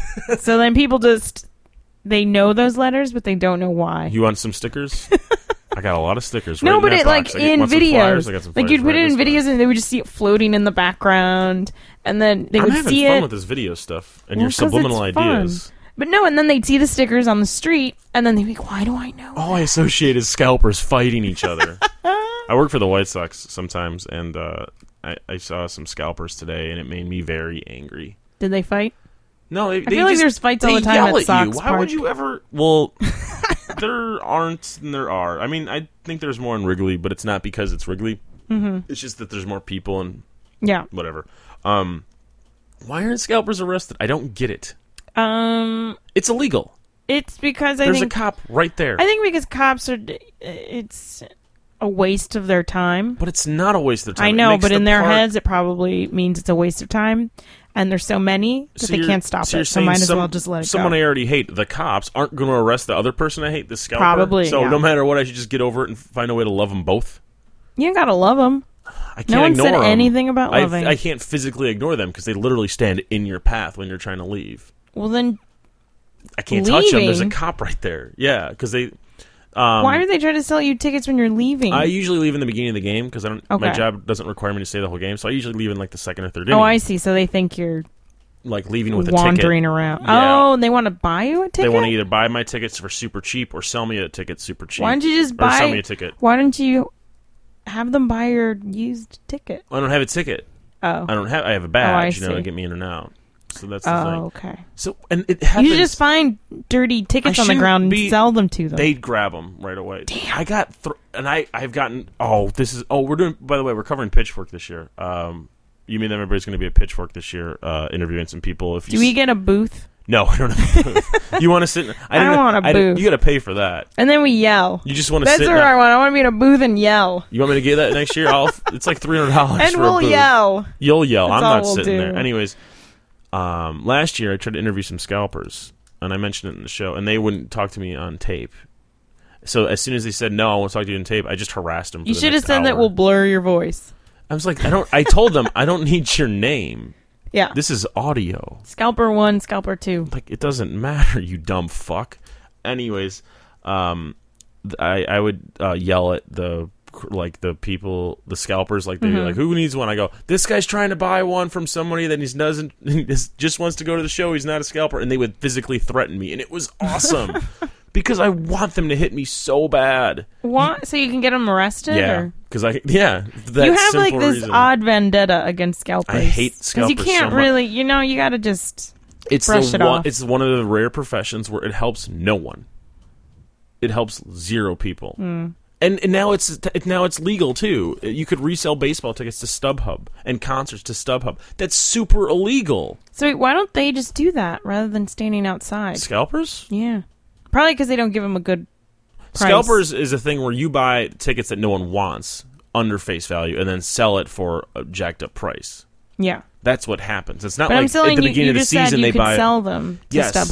So then people just they know those letters, but they don't know why. you want some stickers? I got a lot of stickers. No, right but in it that like box. I get- in want some flyers? videos, I got some like flyers you'd put right it in this way. videos, and they would just see it floating in the background, and then they I'm would having see fun it. with this video stuff and Well, your 'cause it's subliminal fun. ideas. But no, and then they'd see the stickers on the street, and then they'd be like, "Why do I know?" All I associate is scalpers fighting each other. I work for the White Sox sometimes, and uh, I, I saw some scalpers today, and it made me very angry. Did they fight? No, they, I they feel like just- there's fights all they the time yell at Sox you. Why Park. would you ever? Well, there aren't, and there are. I mean, I think there's more in Wrigley, but it's not because it's Wrigley. Mm-hmm. It's just that there's more people and Yeah. whatever. Um, why aren't scalpers arrested? I don't get it. Um, It's illegal. it's because I There's think a cop right there. I think because cops are, it's a waste of their time. But it's not a waste of time. I It know, makes but the in their part- heads, it probably means it's a waste of time, and there's so many that So they you're- can't stop so you're it. So saying might as some- well just let it someone go. I already hate, the cops, aren't going to arrest the other person I hate, the scalper? Probably, So yeah. no matter what, I should just get over it and find a way to love them both? You gotta love them. I can't No one ignore said 'em. anything about I, loving. I can't physically ignore them because they literally stand in your path when you're trying to leave. Well, then I can't touch them. There's a Leaving? cop right there. Yeah, because they... Um, why are they trying to sell you tickets when you're leaving? I usually leave in the beginning of the game because I don't. My Okay. job doesn't require me to stay the whole game, so I usually leave in like the second or third oh, inning. I see. So they think you're Like leaving with a wandering ticket. around. Yeah. Oh, they want to buy you a ticket? They want to either buy my tickets for super cheap or sell me a ticket super cheap. Why don't you just or sell me buy? a ticket? Why don't you have them buy your used ticket? I don't have a ticket. Oh, I don't have. I have a Oh, I badge, you know, see. to get me in and out. So that's the oh, thing. okay. So and it happens. You should just find dirty tickets I on the shouldn't ground and be- sell them to them. They'd grab them right away. Damn. I got th- and I I've gotten. Oh, this is. Oh, we're doing. By the way, we're covering Pitchfork this year. Um, you mean that everybody's going to be at Pitchfork this year, uh, interviewing some people? If you Do we s- get a booth? No, I don't have. You want to sit? In, I, I don't didn't- want a I didn't- booth. You got to pay for that. And then we yell. You just want to That's sit. what in a- I want. I want to be in a booth and yell. You want me to get that next year? I'll. It's like three hundred dollars. And for we'll a booth. yell. You'll yell. That's I'm all not we'll sitting do. there. Anyways, um, last year I tried to interview some scalpers, and I mentioned it in the show, and they wouldn't talk to me on tape. So as soon as they said no, I want to talk to you on tape, I just harassed them. For You the should have next said that hour. we'll blur your voice. I was like, I don't. I told them I don't need your name. Yeah. This is audio. Scalper one, scalper two. Like it doesn't matter, you dumb fuck. Anyways, um, th- I I would uh, yell at the like the people, the scalpers, like they'd be Mm-hmm. like, "Who needs one?" I go, "This guy's trying to buy one from somebody that he doesn't, he just wants to go to the show. He's not a scalper," and they would physically threaten me, and it was awesome because I want them to hit me so bad. What? So you can get them arrested? Yeah, Or? because I yeah that You have like simple this reason. odd vendetta against scalpers. I hate Because scalpers you can't so much. really, you know, you got to just. It's brush the it one. off. It's one of the rare professions where it helps no one. It helps zero people, Mm. and and now it's it, now it's legal too. You could resell baseball tickets to StubHub and concerts to StubHub. That's super illegal. So wait, why don't they just do that rather than standing outside? Scalpers. Yeah. Probably because they don't give them a good price. Scalpers is a thing where you buy tickets that no one wants under face value and then sell it for a jacked up price. Yeah. That's what happens. It's not But like I'm at telling the you, beginning you of the just said season you they could buy. sell them to Yes. StubHub.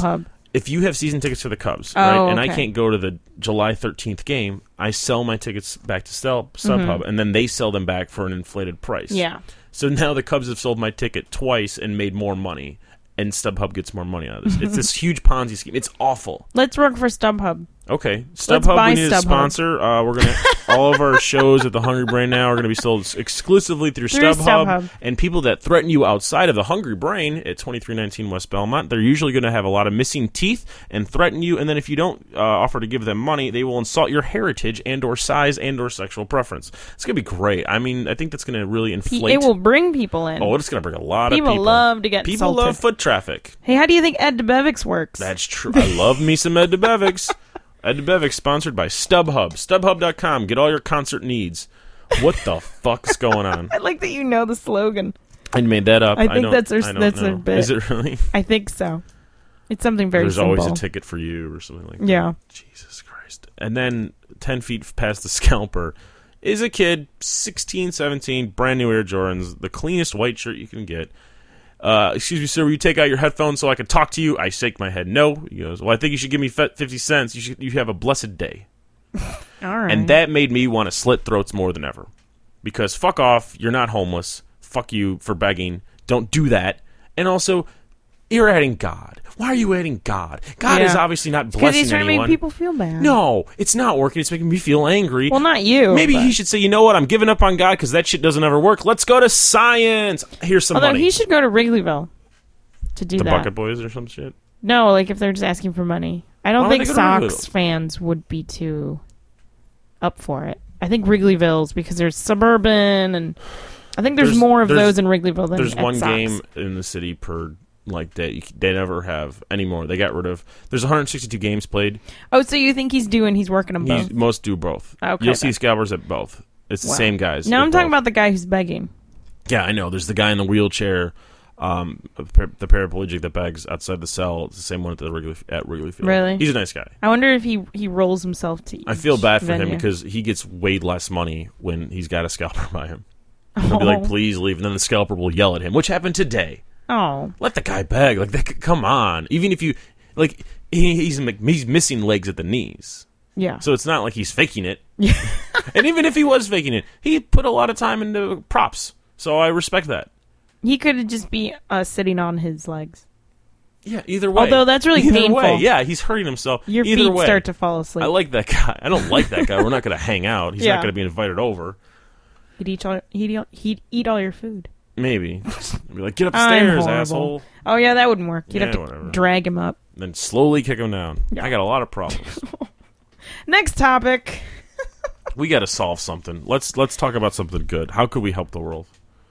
if you have season tickets for the Cubs, Oh, right, and I okay. can't go to the July thirteenth game, I sell my tickets back to Stel- StubHub, and then they sell them back for an inflated price. Yeah. So now the Cubs have sold my ticket twice and made more money, and StubHub gets more money out of this. It's this huge Ponzi scheme. It's awful. Let's work for StubHub. Okay, Let's StubHub, buy we need a StubHub. sponsor. Uh, we're gonna all of our shows at the Hungry Brain now are gonna be sold exclusively through, Through StubHub. StubHub. And people that threaten you outside of the Hungry Brain at twenty-three nineteen West Belmont, they're usually gonna have a lot of missing teeth and threaten you. And then if you don't uh, offer to give them money, they will insult your heritage and/or size and/or sexual preference. It's gonna be great. I mean, I think that's gonna really inflate. It will bring people in. Oh, it's gonna bring a lot people of people. love to get People insulted. love foot traffic. Hey, how do you think Ed DeBevics works? That's true. I love me some Ed DeBevics. Ed DeBevics sponsored by StubHub. StubHub dot com. Get all your concert needs. What the fuck's going on? I like that you know the slogan. I made that up. I think don't- that's their- I don't that's know. their bit. Is it really? I think so. It's something very There's simple. always a ticket for you or something like that. Yeah. Jesus Christ. And then ten feet past the scalper is a kid, sixteen, seventeen, brand new Air Jordans, the cleanest white shirt you can get. Uh, excuse me, sir, will you take out your headphones so I can talk to you? I shake my head. No. He goes, well, I think you should give me fifty cents. You should. You have a blessed day. All right. And that made me want to slit throats more than ever. Because fuck off, you're not homeless. Fuck you for begging. Don't do that. And also, you're adding God. Why are you adding God? God Yeah. is obviously not Because blessing he's trying anyone. to make people feel bad. No, it's not working. It's making me feel angry. Well, not you. Maybe but- he should say, you know what, I'm giving up on God because that shit doesn't ever work. Let's go to science. Here's some Although money. he should go to Wrigleyville to do the that. Bucket Boys or some shit. No, like if they're just asking for money. I don't Why would think they go to Sox Wrigleyville? fans would be too up for it. I think Wrigleyville's because there's suburban and I think there's, There's- more of there's- those in Wrigleyville than There's at one Sox. game in the city per like day. You- They never have anymore. They got rid of. There's one hundred sixty-two games played. Oh, so you think he's doing? He's working them both. He's, most do both. Okay, You'll see then. scalpers at both. It's the Wow. same guys. No, at I'm talking both. about the guy who's begging. Yeah, I know. There's the guy in the wheelchair, um, the paraplegic that begs outside the cell. It's the same one at the Wrigley at Wrigley Field. Really? He's a nice guy. I wonder if he he rolls himself to. I feel each bad for venue. him because he gets way less money when he's got a scalper by him. He'll be like, Oh. "Please leave," and then the scalper will yell at him, which happened today. Oh, Let the guy beg. Like, that, come on. Even if you like, he, he's he's missing legs at the knees, yeah. so it's not like he's faking it. Yeah. And even if he was faking it, he put a lot of time into props. So I respect that. He could just be uh, sitting on his legs. Yeah, either way. Although that's really either painful. way, yeah, he's hurting himself. Your either feet way. start to fall asleep. I like that guy. I don't like that guy. We're not going to hang out. He's Yeah. not going to be invited over. He'd eat all. He'd eat, he'd eat all your food. Maybe. I'd be like, get I'm upstairs, horrible. asshole. Oh yeah, that wouldn't work. You'd Yeah, have to whatever. drag him up. Then slowly kick him down. Yeah. I got a lot of problems. Next topic. We got to solve something. Let's let's talk about something good. How could we help the world?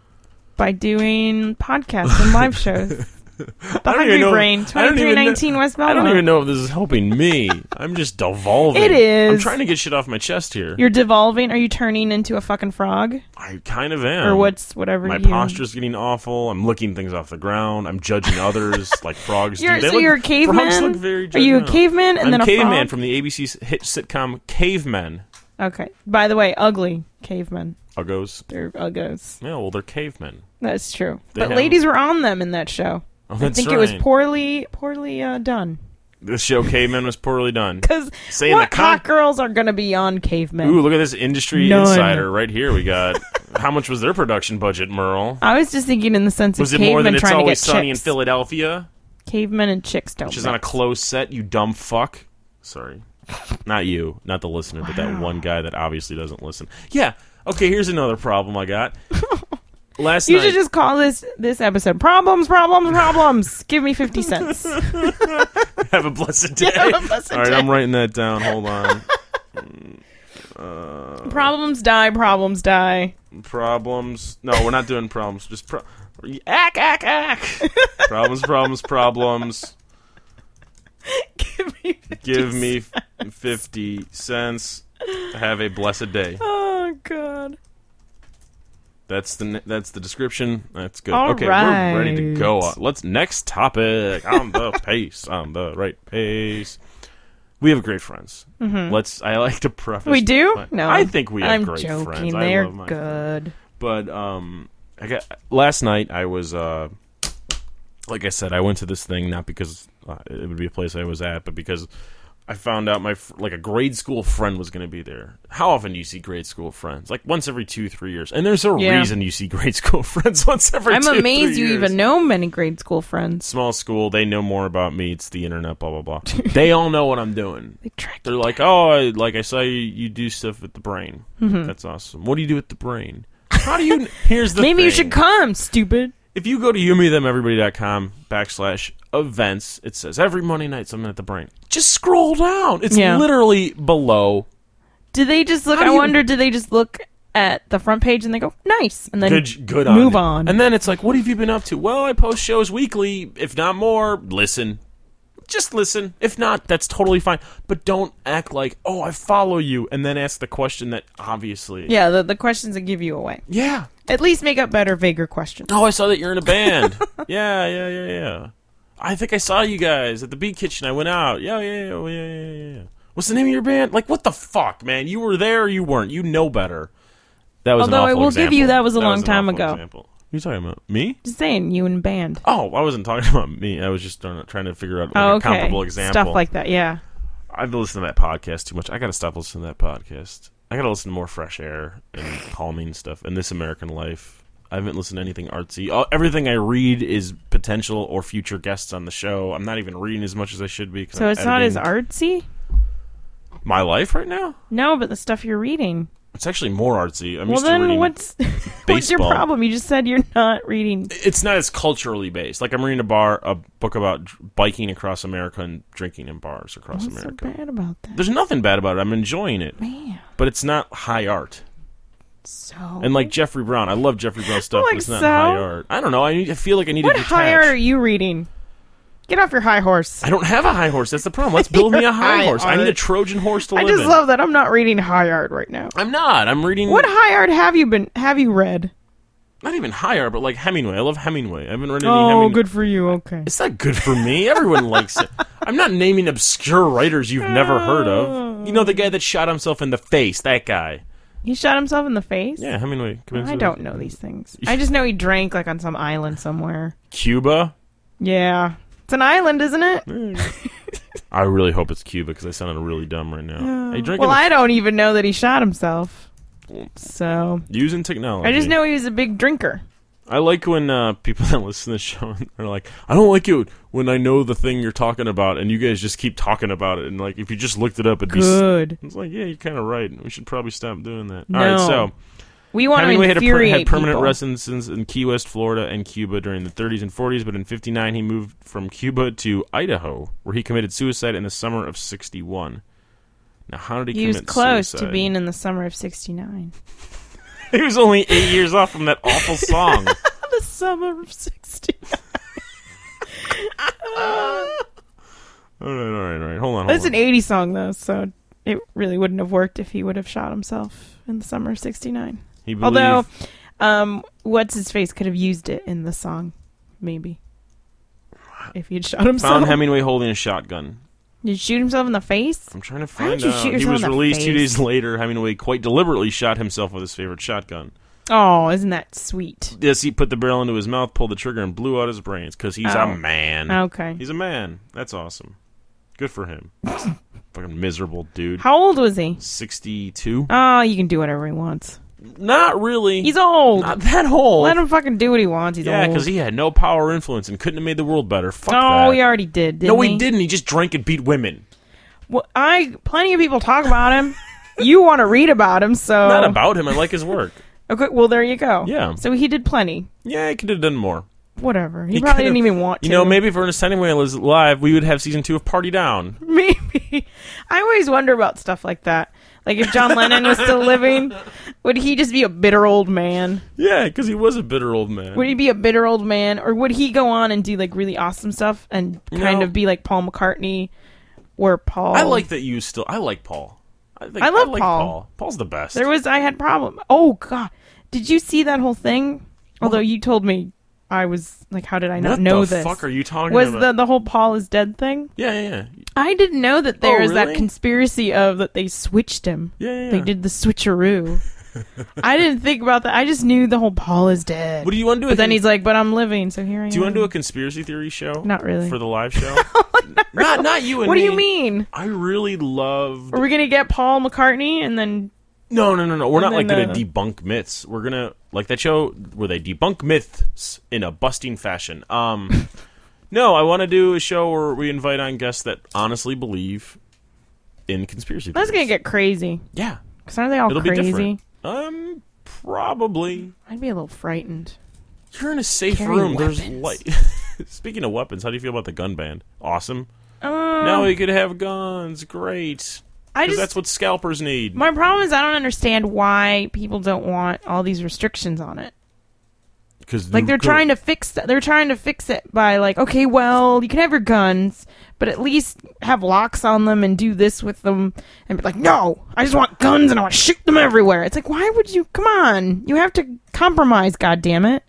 By doing podcasts and live shows. The I don't Hungry even know- Brain, I don't twenty-three even know- nineteen West I Belmont. don't even know if this is helping me. I'm just devolving. It is. I'm trying to get shit off my chest here. You're devolving. Are you turning into a fucking frog? I kind of am. Or what's whatever My you... posture's getting awful. I'm licking things off the ground. I'm judging others like frogs You're, do. They so look, you're a caveman? Frogs look very Are you a judgmental. caveman and I'm then a Caveman frog? from the A B C hit sitcom Cavemen. Okay. By the way, ugly cavemen. Uggos. They're uggos. Yeah, well, they're cavemen. That's true. They but have- ladies were on them in that show. Oh, I that's think it was right. poorly poorly uh, done. This show Cavemen was poorly done. Because Saying what the con- hot girls are going to be on cavemen? Ooh, look at this industry None. insider right here. We got. How much was their production budget, Merle? I was just thinking in the sense Was of it more cavemen than It's trying to get Always Sunny in chicks. Philadelphia, Cavemen and chicks don't which is on a mix. closed set? You dumb fuck. Sorry, not you, not the listener, but that Wow. one guy that obviously doesn't listen. Yeah. Okay. Here's another problem I got. Last You night. should just call this this episode "Problems, Problems, Problems." Give me fifty cents. Have a blessed day. Yeah, have a blessed All right, day. I'm writing that down. Hold on. Problems die. Problems die. Problems. No, we're not doing problems. Just pro- ack, ack, ack. Problems, problems, problems. Give me. fifty Give me cents. f- fifty cents. Have a blessed day. Oh God. That's the that's the description. That's good. All okay, we're ready to right. go. On. Let's next topic on the pace. On the right pace. We have great friends. Mm-hmm. Let's. I like to preface. We do? my- No, I think we have I'm great joking. friends. They're I love my friends. good. But um, I got last night. I was uh, like I said, I went to this thing not because uh, it would be a place I was at, but because I found out my fr- like a grade school friend was going to be there. How often do you see grade school friends? Like once every two, three years. And there's a Yeah. reason you see grade school friends once every I'm two, amazed three you years. even know many grade school friends. Small school, they know more about me. It's the internet, blah, blah, blah. They all know what I'm doing. They track They're you like, down. oh, I, like I saw you, you do stuff with the brain. Mm-hmm. That's awesome. What do you do with the brain? How do you... Here's the Maybe you thing. should come, stupid. If you go to you me them everybody dot com backslash events, it says every Monday night something at the brain. Just scroll down. It's Yeah. literally below. Do they just look? How do I you- wonder. Do they just look at the front page and they go, "Nice," and then Good, good on move you. on? And then it's like, what have you been up to? Well, I post shows weekly, if not more. Listen. Just listen. If not, that's totally fine. But don't act like, oh, I follow you, and then ask the question that obviously... yeah, the the questions that give you away. Yeah. At least make up better, vaguer questions. Oh, I saw that you're in a band. yeah, yeah, yeah, yeah. I think I saw you guys at the Beat Kitchen. I went out. Yeah, yeah, yeah, yeah, yeah, yeah. What's the name of your band? Like, what the fuck, man? You were there or you weren't? You know better. That was Although an I awful will example. give you that was a long an time awful ago. Example. What are you talking about? Me? Just saying, you and band. Oh, I wasn't talking about me. I was just trying to, trying to figure out like, Oh, a okay. comparable example. Stuff like that. Yeah. I've listened to that podcast too much. I got to stop listening to that podcast. I got to listen to more Fresh Air and calming stuff and This American Life. I haven't listened to anything artsy. All, everything I read is potential or future guests on the show. I'm not even reading as much as I should be. 'cause So I'm it's not as editing. artsy. My life right now? No, but the stuff you're reading. It's actually more artsy. I'm well, used to then reading. what's what's your baseball. problem? You just said you're not reading. It's not as culturally based. Like I'm reading a bar, a book about dr- biking across America and drinking in bars across What's so America. bad about that, There's nothing bad about it. I'm enjoying it, man? but it's not high art. So And like Jeffrey Brown, I love Jeffrey Brown stuff, Like but it's not so? high art. I don't know. I, need, I feel like I need what to detach. high art are you reading? Get off your high horse. I don't have a high horse. That's the problem. Let's build me a high High horse. I need a art. Trojan horse to I live just in. love that I'm not reading high art right now. I'm not. I'm reading. What high art have you been? Have you read? Not even high art, but like Hemingway. I love Hemingway. I haven't read any Oh, Hemingway. good for you. Okay. It's not good for me. Everyone likes it. I'm not naming obscure writers you've never heard of. You know the guy that shot himself in the face. That guy. He shot himself in the face? Yeah, Hemingway. I don't know these things. I just know he drank like on some island somewhere. Cuba. Yeah. It's an island, isn't it? I really hope it's Cuba because I sounded really dumb right now. Are you drinking Well, a- I don't even know that he shot himself. So using technology? I just know he was a big drinker. I like when uh, people that listen to the show are like, I don't like it when I know the thing you're talking about and you guys just keep talking about it. And like, if you just looked it up, it'd be... Good. S- it's like, yeah, you're kind of right. We should probably stop doing that. No. All right, so... We want Hemingway to had, a per- infuriate had permanent people. residences in Key West, Florida, and Cuba during the thirties and forties, but in fifty-nine he moved from Cuba to Idaho, where he committed suicide in the summer of sixty-one. Now, how did he, He was commit close suicide? to being in the summer of sixty-nine. He was only eight years off from that awful song. The summer of sixty-nine. All right, all right, all right. Hold on, hold That's on. an eighties song, though, so it really wouldn't have worked if he would have shot himself in the summer of sixty-nine. He believed- Although, um, What's-His-Face could have used it in the song, maybe. If he'd shot himself. found Hemingway holding a shotgun. Did he shoot himself in the face? I'm trying to Why would find you out. shoot He yourself was in the released two face? days later. Hemingway quite deliberately shot himself with his favorite shotgun. Oh, isn't that sweet? Yes, he put the barrel into his mouth, pulled the trigger, and blew out his brains because he's Oh. a man. Okay. He's a man. That's awesome. Good for him. Fucking miserable dude. How old was he? sixty-two? Oh, you can do whatever he wants. Not really. He's old. Not that old. Let him fucking do what he wants. He's yeah, old. because he had no power or influence and couldn't have made the world better. Fuck Oh, that. he already did, didn't no, he? he didn't. He just drank and beat women. Well, I plenty of people talk about him. You want to read about him, so Not about him. I like his work. Okay, well there you go. Yeah. So he did plenty. Yeah, he could have done more. Whatever. He, He probably could've- didn't even want to. You know, maybe if Ernest Hemingway was alive, we would have season two of Party Down. Maybe. I always wonder about stuff like that. Like if John Lennon was still living, would he just be a bitter old man? Yeah, because he was a bitter old man. Would he be a bitter old man, or would he go on and do like really awesome stuff and kind No. of be like Paul McCartney, where Paul? I like that you still. I like Paul. I, think, I love like Paul. Paul's the best. There was I had problem. Oh God, did you see that whole thing? Although you told me, I was like, how did I not what know the this? fuck are you talking was about? the the whole Paul is dead thing? Yeah, yeah, yeah. I didn't know that there Oh, is that really? conspiracy of that they switched him. Yeah, yeah, yeah. They did the switcheroo. I didn't think about that. I just knew the whole Paul is dead. What do you want to do? But then he's like, but I'm living, so here I am. Do you want to do a conspiracy theory show? Not really. For the live show? not, not not you and What me. do you mean? I really loved... Are we going to get Paul McCartney and then... No, no, no, no. We're not then, like going to uh, debunk myths. We're going to... Like that show where they debunk myths in a busting fashion. Um, no, I want to do a show where we invite on guests that honestly believe in conspiracy theories. That's going to get crazy. Yeah. Because aren't they all It'll crazy? be different. Um, probably. I'd be a little frightened. You're in a safe Carry room. weapons. There's light. Speaking of weapons, how do you feel about the gun ban? Awesome. Uh, Now we could have guns. Great. I Because just... that's what scalpers need. My problem is I don't understand why people don't want all these restrictions on it. Because Like they're trying to fix that. They're trying to fix it by like, okay, well, you can have your guns, but at least have locks on them and do this with them. And be like, no, I just want guns and I want to shoot them everywhere. It's like, why would you? Come on, you have to compromise. God damn it.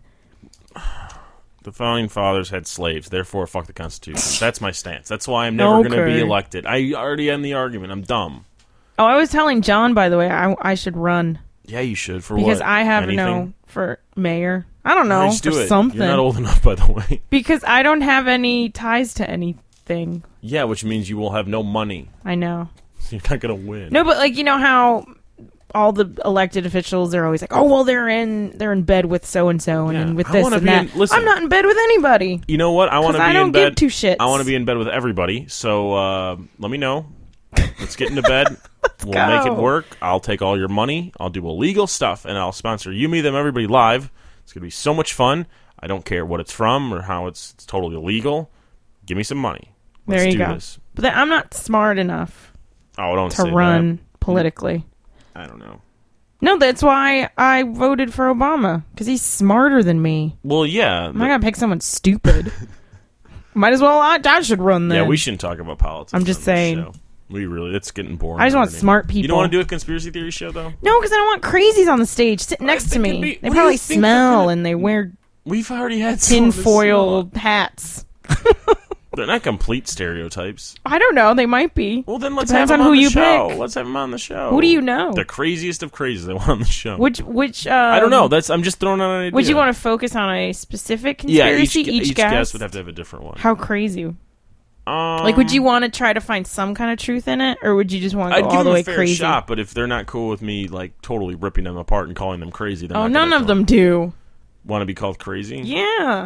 The founding fathers had slaves, therefore fuck the Constitution. That's my stance. That's why I'm never going to be Okay. elected. I already am the argument. I'm dumb. Oh, I was telling John, by the way, I, I should run Yeah, you should. For because what? I have Anything? no for mayor. I don't know Just for do it. something You're not old enough, by the way. because I don't have any ties to anything. Yeah, which means you will have no money. I know. You're not going to win. No, but like you know how all the elected officials are always like, oh well, they're in they're in bed with so and so Yeah. and with I this wanna and be that. in- listen. I'm not in bed with anybody You know what? I want because to be I don't in bed. give two shits. I want to be in bed with everybody. So uh, let me know. Let's get into bed. we'll go. make it work. I'll take all your money. I'll do illegal stuff, and I'll sponsor you, me, them, everybody live. It's gonna be so much fun. I don't care what it's from or how it's, it's totally illegal. Give me some money. Let's There you do go. this. But then I'm not smart enough Oh, don't to say run politically. that. I don't know. No, that's why I voted for Obama because he's smarter than me. Well, yeah. I'm not gonna pick someone stupid. Might as well. I, I should run then. Yeah, we shouldn't talk about politics. I'm just on this saying. show. We really, it's getting boring. I just want already. smart people. You don't want to do a conspiracy theory show, though? No, because I don't want crazies on the stage sitting next to think me. it'd be- they what do probably you think they're smell gonna- and they wear We've already had some of this tinfoil stuff. hats. They're not complete stereotypes. I don't know. They might be. Well, then let's Depends have them on on, who the you show. pick. Let's have them on the show. Who do you know? The craziest of crazies they want on the show. Which which? Um, I don't know. That's I'm just throwing out an idea. Would you want to focus on a specific Yeah, each, conspiracy? each, guest? guest would have to have a different one. How crazy? Um, Like, would you want to try to find some kind of truth in it, or would you just want to I'd go give all the them way a fair crazy? shot, but if they're not cool with me, like totally ripping them apart and calling them crazy, then Oh, none of them do. want to be called crazy. Yeah,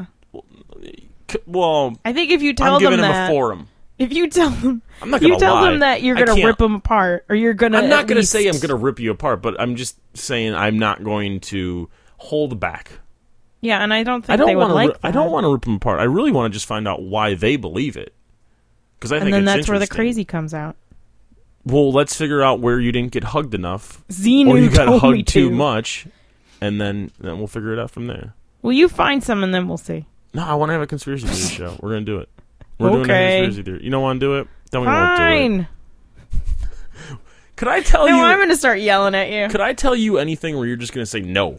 C- Well, I think if you tell I'm them giving them that, a forum. if you tell them, I'm not you gonna tell lie. them that you're I gonna can't- rip them apart, or you're gonna. I'm not at going to least- say I'm going to rip you apart, but I'm just saying I'm not going to hold back. Yeah, and I don't think I don't they would want to. like. Ri- I don't want to rip them apart. I really want to just find out why they believe it. Because I And think then it's that's where the interesting. crazy comes out. Well, let's figure out where you didn't get hugged enough, Xenu or you got told me hugged too to. much, and then then we'll figure it out from there. Well, you find some, and then we'll see. No, I want to have a conspiracy theory show. We're gonna do it. We're doing a Okay. conspiracy theory. You don't want to do it? Then we won't do it. Fine. Could I tell No, you? I'm gonna start yelling at you. Could I tell you anything where you're just gonna say no?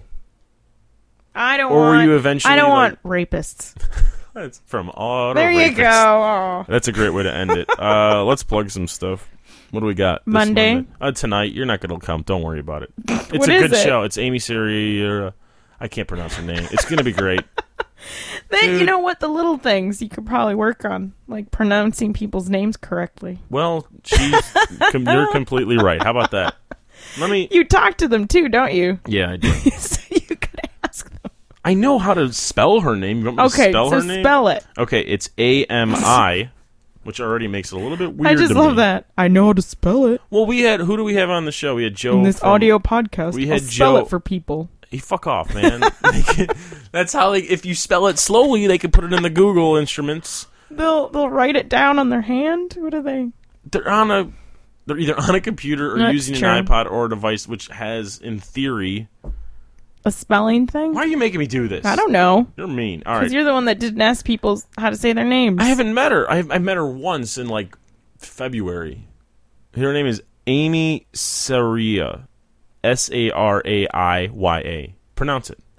I don't Or were want. you eventually, I don't like- want rapists. That's from auto. There you rapists. go. Oh. That's a great way to end it. Uh, let's plug some stuff. What do we got? this Monday? Uh, tonight. You're not going to come. Don't worry about it. It's What a is good it? show. It's Amy Siri. Or, uh, I can't pronounce her name. It's going to be great. Then, you Dude. know what? The little things you could probably work on, like pronouncing people's names correctly. Well, she's. com- you're completely right. How about that? Let me. You talk to them too, don't you? Yeah, I do. So you could ask them. I know how to spell her name. You want me to Okay, spell so her name? spell it. Okay, it's A M I, which already makes it a little bit weird. I just to love me. that. I know how to spell it Well, we had. Who do we have on the show? We had Joe. in this from- audio podcast. we I'll had spell Joe- it for people. Hey, fuck off, man. Like, that's how, like, if you spell it slowly, they can put it in the Google instruments. They'll they'll write it down on their hand. What are they? They're on a, they're either on a computer or That's using true. an iPod or a device which has, in theory. A spelling thing? Why are you making me do this? I don't know. You're mean. All Because right. you're the one that didn't ask people how to say their names. I haven't met her. I I met her once in like February. Her name is Amy Saria, S A R A I Y A. Pronounce it.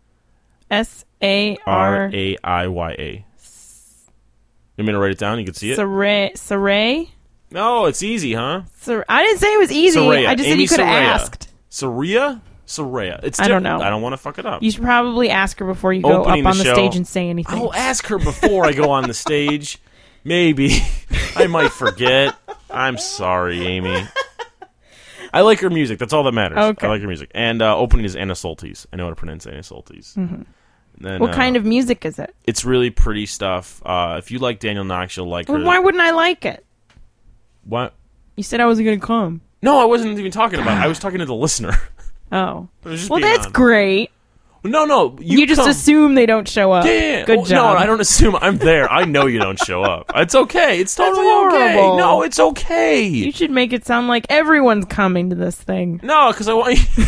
S A R R A I Y A. You want me to write it down? You can see it. Saray. Saray? No, it's easy, huh? Sar- I didn't say it was easy. Soraya. I just Amy said you could have Soraya. asked. Saria? Soraya. It's I don't different. know. I don't want to fuck it up. You should probably ask her before you go Opening up on the the show. stage and say anything. I'll ask her before I go on the stage. Maybe. I might forget. I'm sorry, Amy. I like her music. That's all that matters. Okay. I like her music. And uh, opening is Anna Soltis. I know how to pronounce Anna Soltis. Mm-hmm. Then, What uh, kind of music is it? It's really pretty stuff. Uh, if you like Daniel Knox, you'll like Well, her. why wouldn't I like it? What? You said I wasn't going to come. No, I wasn't even talking about it. I was talking to the listener. Oh. I was just Well, being that's honest. great. No, no. You, You, just come. assume they don't show up. Yeah, yeah, yeah. Good Oh, job. No, I don't assume. I'm there. I know you don't show up. It's okay. It's That's totally okay. horrible. No, it's okay. You should make it sound like everyone's coming to this thing. No, because I want you.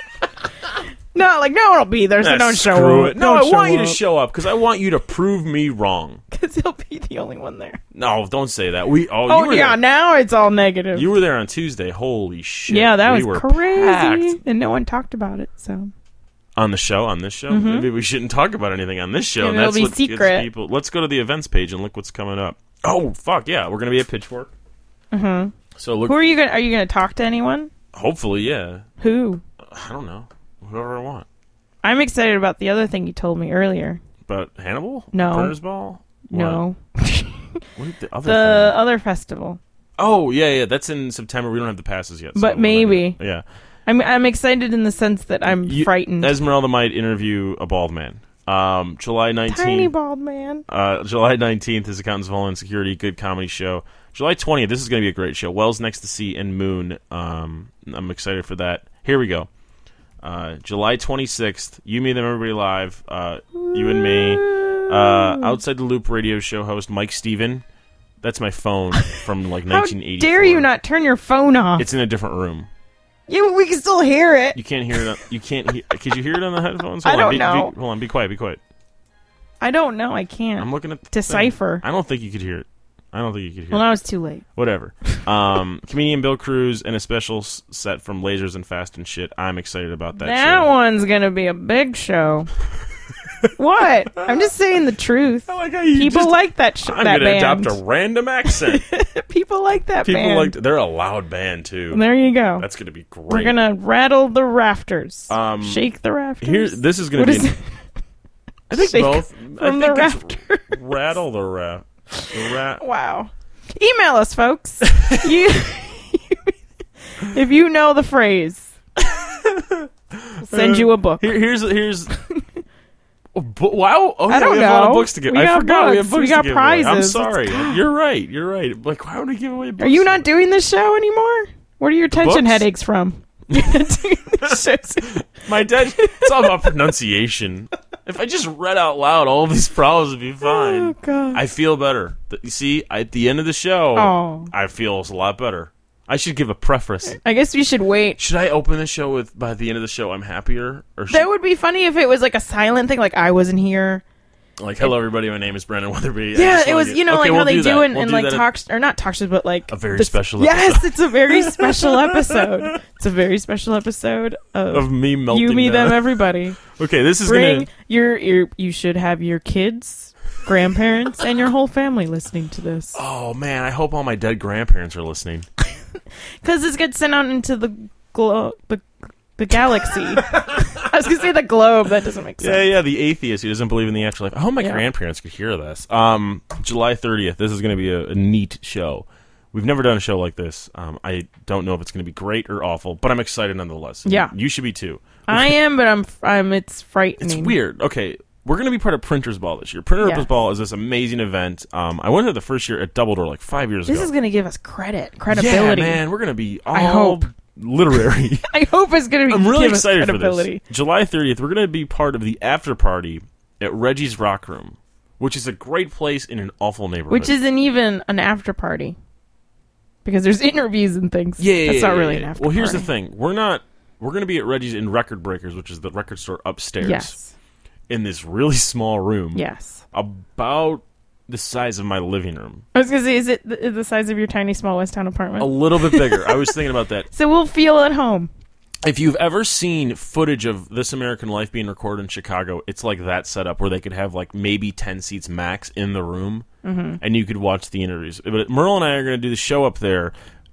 No, like no one will be there, so Ah, don't show screw up. it. No, Don't I want you to up. show up because I want you to prove me wrong. Because he'll be the only one there. No, don't say that. We oh, Oh you were yeah, there. now it's all negative. You were there on Tuesday. Holy shit! yeah, that we was were crazy, packed. and no one talked about it. So On the show, on this show, maybe we shouldn't talk about anything on this show. Yeah, and it'll that's be what gets secret. people. Let's go to the events page and look what's coming up. Oh fuck yeah, we're gonna be at Pitchfork. uh-huh. So look. Who are you gonna? Are you gonna talk to anyone? Hopefully, yeah. Who? I don't know. Whoever I want. I'm excited about the other thing you told me earlier. But Hannibal? No. Burner's Ball? What? No, What is the other the thing? other festival. Oh yeah, yeah. That's in September. We don't have the passes yet. so But we're not maybe. gonna- Yeah. I'm I'm excited in the sense that I'm You- frightened. Esmeralda might interview a bald man. Um, July nineteenth. Tiny bald man. Uh, July nineteenth is Accountants of Homeland Security, good comedy show. July twentieth, this is going to be a great show. Wells Next to Sea and Moon. Um, I'm excited for that. Here we go. Uh, July twenty-sixth, You, Me, Them, Everybody Live. Uh, you and me. Uh, Outside the Loop radio show host Mike Steven. That's my phone from like How nineteen eighty-four. dare you not turn your phone off? It's in a different room. Yeah, but we can still hear it. You can't hear it. On, you can't. Hear, could you hear it on the headphones? I Hold on, don't be, know. Be, hold on. Be quiet. Be quiet. I don't know. I can't. I'm looking at the Decipher. thing. I don't think you could hear it. I don't think you could hear Well, it. now it's too late. Whatever. Um, comedian Bill Cruz and a special s- set from Lasers and Fast and Shit. I'm excited about that. That show. one's gonna be a big show. What? I'm just saying the truth. I like how you People just- like that sh- I'm that gonna band. adopt a random accent. People like that People band. like. They're a loud band too. There you go. That's gonna be great. We're gonna rattle the rafters. Um, Shake the rafters. Here, this is gonna What be. is an- it? I think Shake both. from I the think it's rafter. rattle the raft. The rat. Wow. Email us, folks. you, if you know the phrase, we'll send you a book. Here, here's here's. Oh, bu- wow! Oh, I yeah, don't we have a lot of know. books to give. We I got forgot we have books. books We got to give away. I'm prizes. sorry. You're right. You're right. Like, why would we give away books? Are you not doing this show anymore? Where are your tension books? headaches from? You're not doing this show. My dad. It's all about pronunciation. If I just read out loud, all of these problems would be fine. Oh, God. I feel better. Th- You see, at the end of the show, Oh. I feel a lot better. I should give a preface. I guess we should wait. Should I open the show with, by the end of the show, I'm happier? Or should, That would be funny if it was like a silent thing, like I wasn't here. like, hello everybody, my name is Brandon Weatherby. I Yeah, just it wanna was, get- you know, Okay, like we'll how they do, do, that. in, We'll in do like that at- talk, or not talk shows, but like A very this- special Yes, episode. it's a very special episode. It's a very special episode of, of me melting you, me, down. them, everybody. Okay, this is Bring gonna. your, your, you should have your kids, grandparents, and your whole family listening to this. Oh man, I hope all my dead grandparents are listening. Because this gets sent out into the glo- the the galaxy. I was gonna say the globe. That doesn't make sense. Yeah, yeah, the atheist who doesn't believe in the afterlife. I hope my Yeah. grandparents could hear this. Um, July thirtieth. This is going to be a, a neat show. We've never done a show like this. Um, I don't know if it's going to be great or awful, but I'm excited nonetheless. Yeah. you should be too. I am, but I'm I'm. It's frightening. It's weird. Okay, we're going to be part of Printers Ball this year. Printers Yes. Ball is this amazing event. Um, I went to the first year at Double Door like five years This ago. is gonna give us credit, credibility. Yeah, man, we're going to be all I hope. literary. I hope it's gonna be. I'm really give us excited for credibility. this. July thirtieth, we're going to be part of the after party at Reggie's Rock Room, which is a great place in an awful neighborhood. Which isn't even an after party, because there's interviews and things. yeah, yeah, that's yeah, not really yeah, an yeah. after. Well, here's party. the thing: we're not. We're going to be at Reggie's in Record Breakers, which is the record store upstairs, Yes. in this really small room, Yes. about the size of my living room, I was gonna say, is it the, the size of your tiny small West Town apartment? a little bit bigger. I was thinking about that. So we'll feel at home. If you've ever seen footage of This American Life being recorded in Chicago, it's like that setup where they could have like maybe ten seats max in the room, mm-hmm. and you could watch the interviews. But Merle and I are going to do the show up there.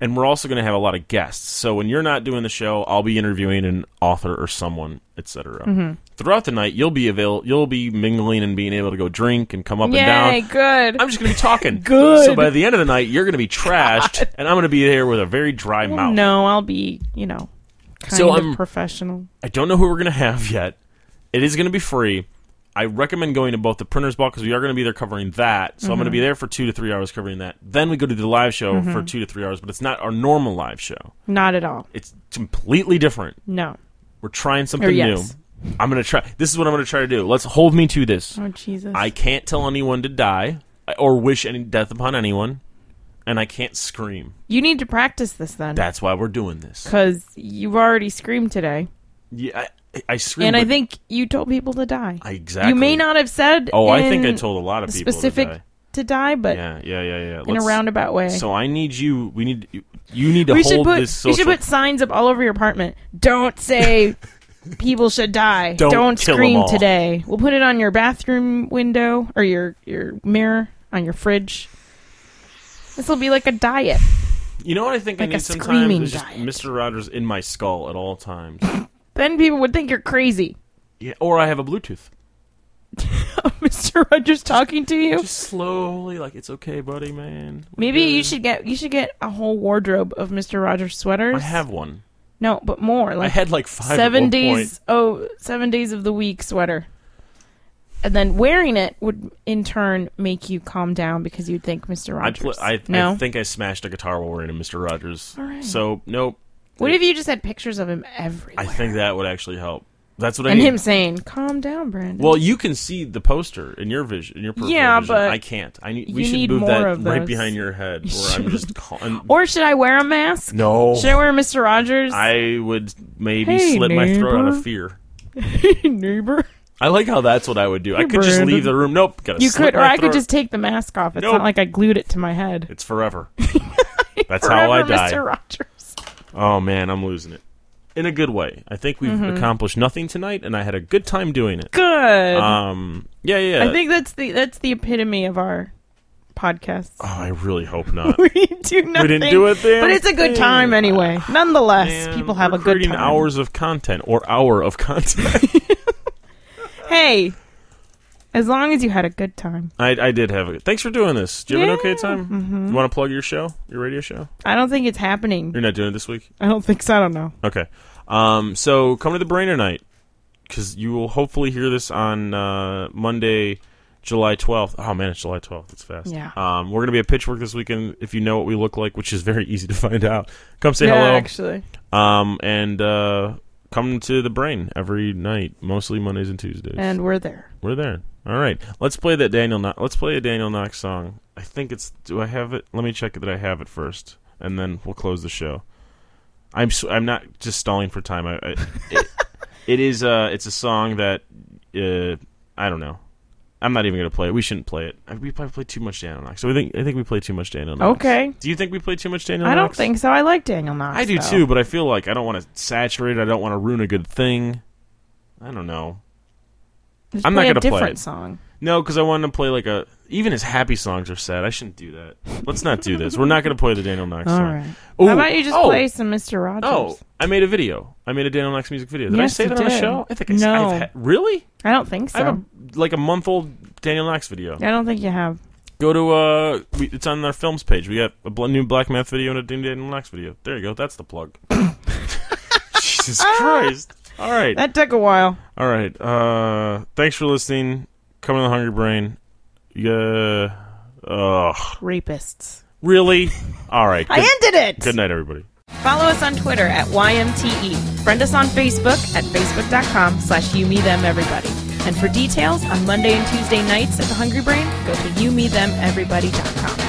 And we're also going to have a lot of guests. So when you're not doing the show, I'll be interviewing an author or someone, et cetera. Mm-hmm. Throughout the night, you'll be avail- You'll be mingling and being able to go drink and come up Yay, and down. good. I'm just going to be talking. Good. So by the end of the night, you're going to be trashed, and I'm going to be there with a very dry Well, mouth. no, I'll be, you know, kind So of I'm- professional. I don't know who we're going to have yet. It is going to be free. I recommend going to both the Printers Ball because we are going to be there covering that. So Mm-hmm. I'm going to be there for two to three hours covering that. Then we go to the live show mm-hmm. for two to three hours, but it's not our normal live show. Not at all. It's completely different. No. We're trying something Or yes. new. I'm going to try. This is what I'm going to try to do. Let's hold me to this. Oh, Jesus. I can't tell anyone to die or wish any death upon anyone, and I can't scream. You need to practice this then. That's why we're doing this. Because you've already screamed today. Yeah, I, I scream. And I think you told people to die. I, exactly. You may not have said Oh, I think I in told a lot of people specific to die. to die, but Yeah, yeah, yeah, yeah. in Let's- a roundabout way. So I need you. We need you. You need to we hold should put this social. you should put signs up all over your apartment. Don't say people should die. Don't Don't kill 'em scream all. today. We'll put it on your bathroom window or your your mirror on your fridge. This will be like a diet. You know what I think Like I a need sometimes screaming is just diet. Mister Rogers in my skull at all times. Then people would think you're crazy. Yeah, or I have a Bluetooth. Mister Rogers talking to you. Just slowly, like it's okay, buddy, man. We're Maybe you good. should get you should get a whole wardrobe of Mister Rogers sweaters. I have one. No, but more I like had like five. at seven one days. point. Oh, seven days of the week sweater. And then wearing it would in turn make you calm down because you'd think Mister I, Rogers. pl- I, no. I think I smashed a guitar while wearing a Mister Rogers. All right. So nope. What if you just had pictures of him everywhere? I think that would actually help. That's what I and need. him saying, "Calm down, Brandon." Well, you can see the poster in your vision, in your peripheral Yeah, vision. but I can't. I need. you We should need move more that of right those. behind your head, where I'm just. Calm. or should I wear a mask? No. Should I wear Mister Rogers? I would maybe Hey, slit my throat out neighbor. of fear. Hey, neighbor. I like how that's what I would do. I Hey, could just Brandon. leave the room. Nope. Gotta You slit could, or my I could throat. just take the mask off. It's Nope. not like I glued it to my head. It's forever. That's Forever, how I die. Mister Rogers. Oh man, I'm losing it. In a good way. I think we've Mm-hmm. accomplished nothing tonight, and I had a good time doing it. Good. Um. Yeah. Yeah. I think that's the that's the epitome of our podcast. Oh, I really hope not. we do nothing. We didn't do a damn but it's a good thing. time anyway. Nonetheless, Man, people have we're a good creating time. hours of content or hour of content. Hey, as long as you had a good time. I, I did have it. Thanks for doing this. Do you have an Yeah. okay time? Mm-hmm. You want to plug your show, your radio show? I don't think it's happening. You're not doing it this week? I don't think so. I don't know. Okay. Um, so come to the Brainer Night, because you will hopefully hear this on uh, Monday, July twelfth. Oh, man, it's July twelfth. It's fast. Yeah. Um, we're going to be at Pitchwork this weekend, if you know what we look like, which is very easy to find out. Come say yeah, hello. actually. Um, and uh, come to the Brain every night, mostly Mondays and Tuesdays. And we're there. We're there. All right. Let's play that Daniel Knox. Let's play a Daniel Knox song. I think it's... Do I have it? Let me check that I have it first, and then we'll close the show. I'm s- I'm not just stalling for time. I, I it, it is uh it's a song that uh I don't know. I'm not even gonna play it. We shouldn't play it. We probably play too much Daniel Knox. So I think I think we play too much Daniel Knox. Okay. Do you think we play too much Daniel I don't Knox? think so. I like Daniel Knox. I do though. too, but I feel like I don't want to saturate. I don't want to ruin a good thing. I don't know. Just I'm not play a gonna play different it. song. No, because I wanted to play like a. Even his happy songs are sad. I shouldn't do that. Let's not do this. We're not going to play the Daniel Knox All song. right. Ooh, How about you just oh, play some Mister Rogers? Oh, I made a video. I made a Daniel Knox music video. Did Yes, I say you that on the did. show? I think I No. I've had, really? I don't think so. I have a, like a month old Daniel Knox video. I don't think you have. Go to uh, we, it's on our films page. We got a bl- new Black Math video and a Daniel Knox video. There you go. That's the plug. Jesus Christ! All right, That took a while. all right. Uh, thanks for listening. Come on, the Hungry Brain. Yeah. Ugh. Rapists. Really? All right. I Good, ended it. good night, everybody. Follow us on Twitter at Y M T E. Friend us on Facebook at facebook.com slash you, me, them, everybody. And for details on Monday and Tuesday nights at the Hungry Brain, go to you, me, them, everybody dot com.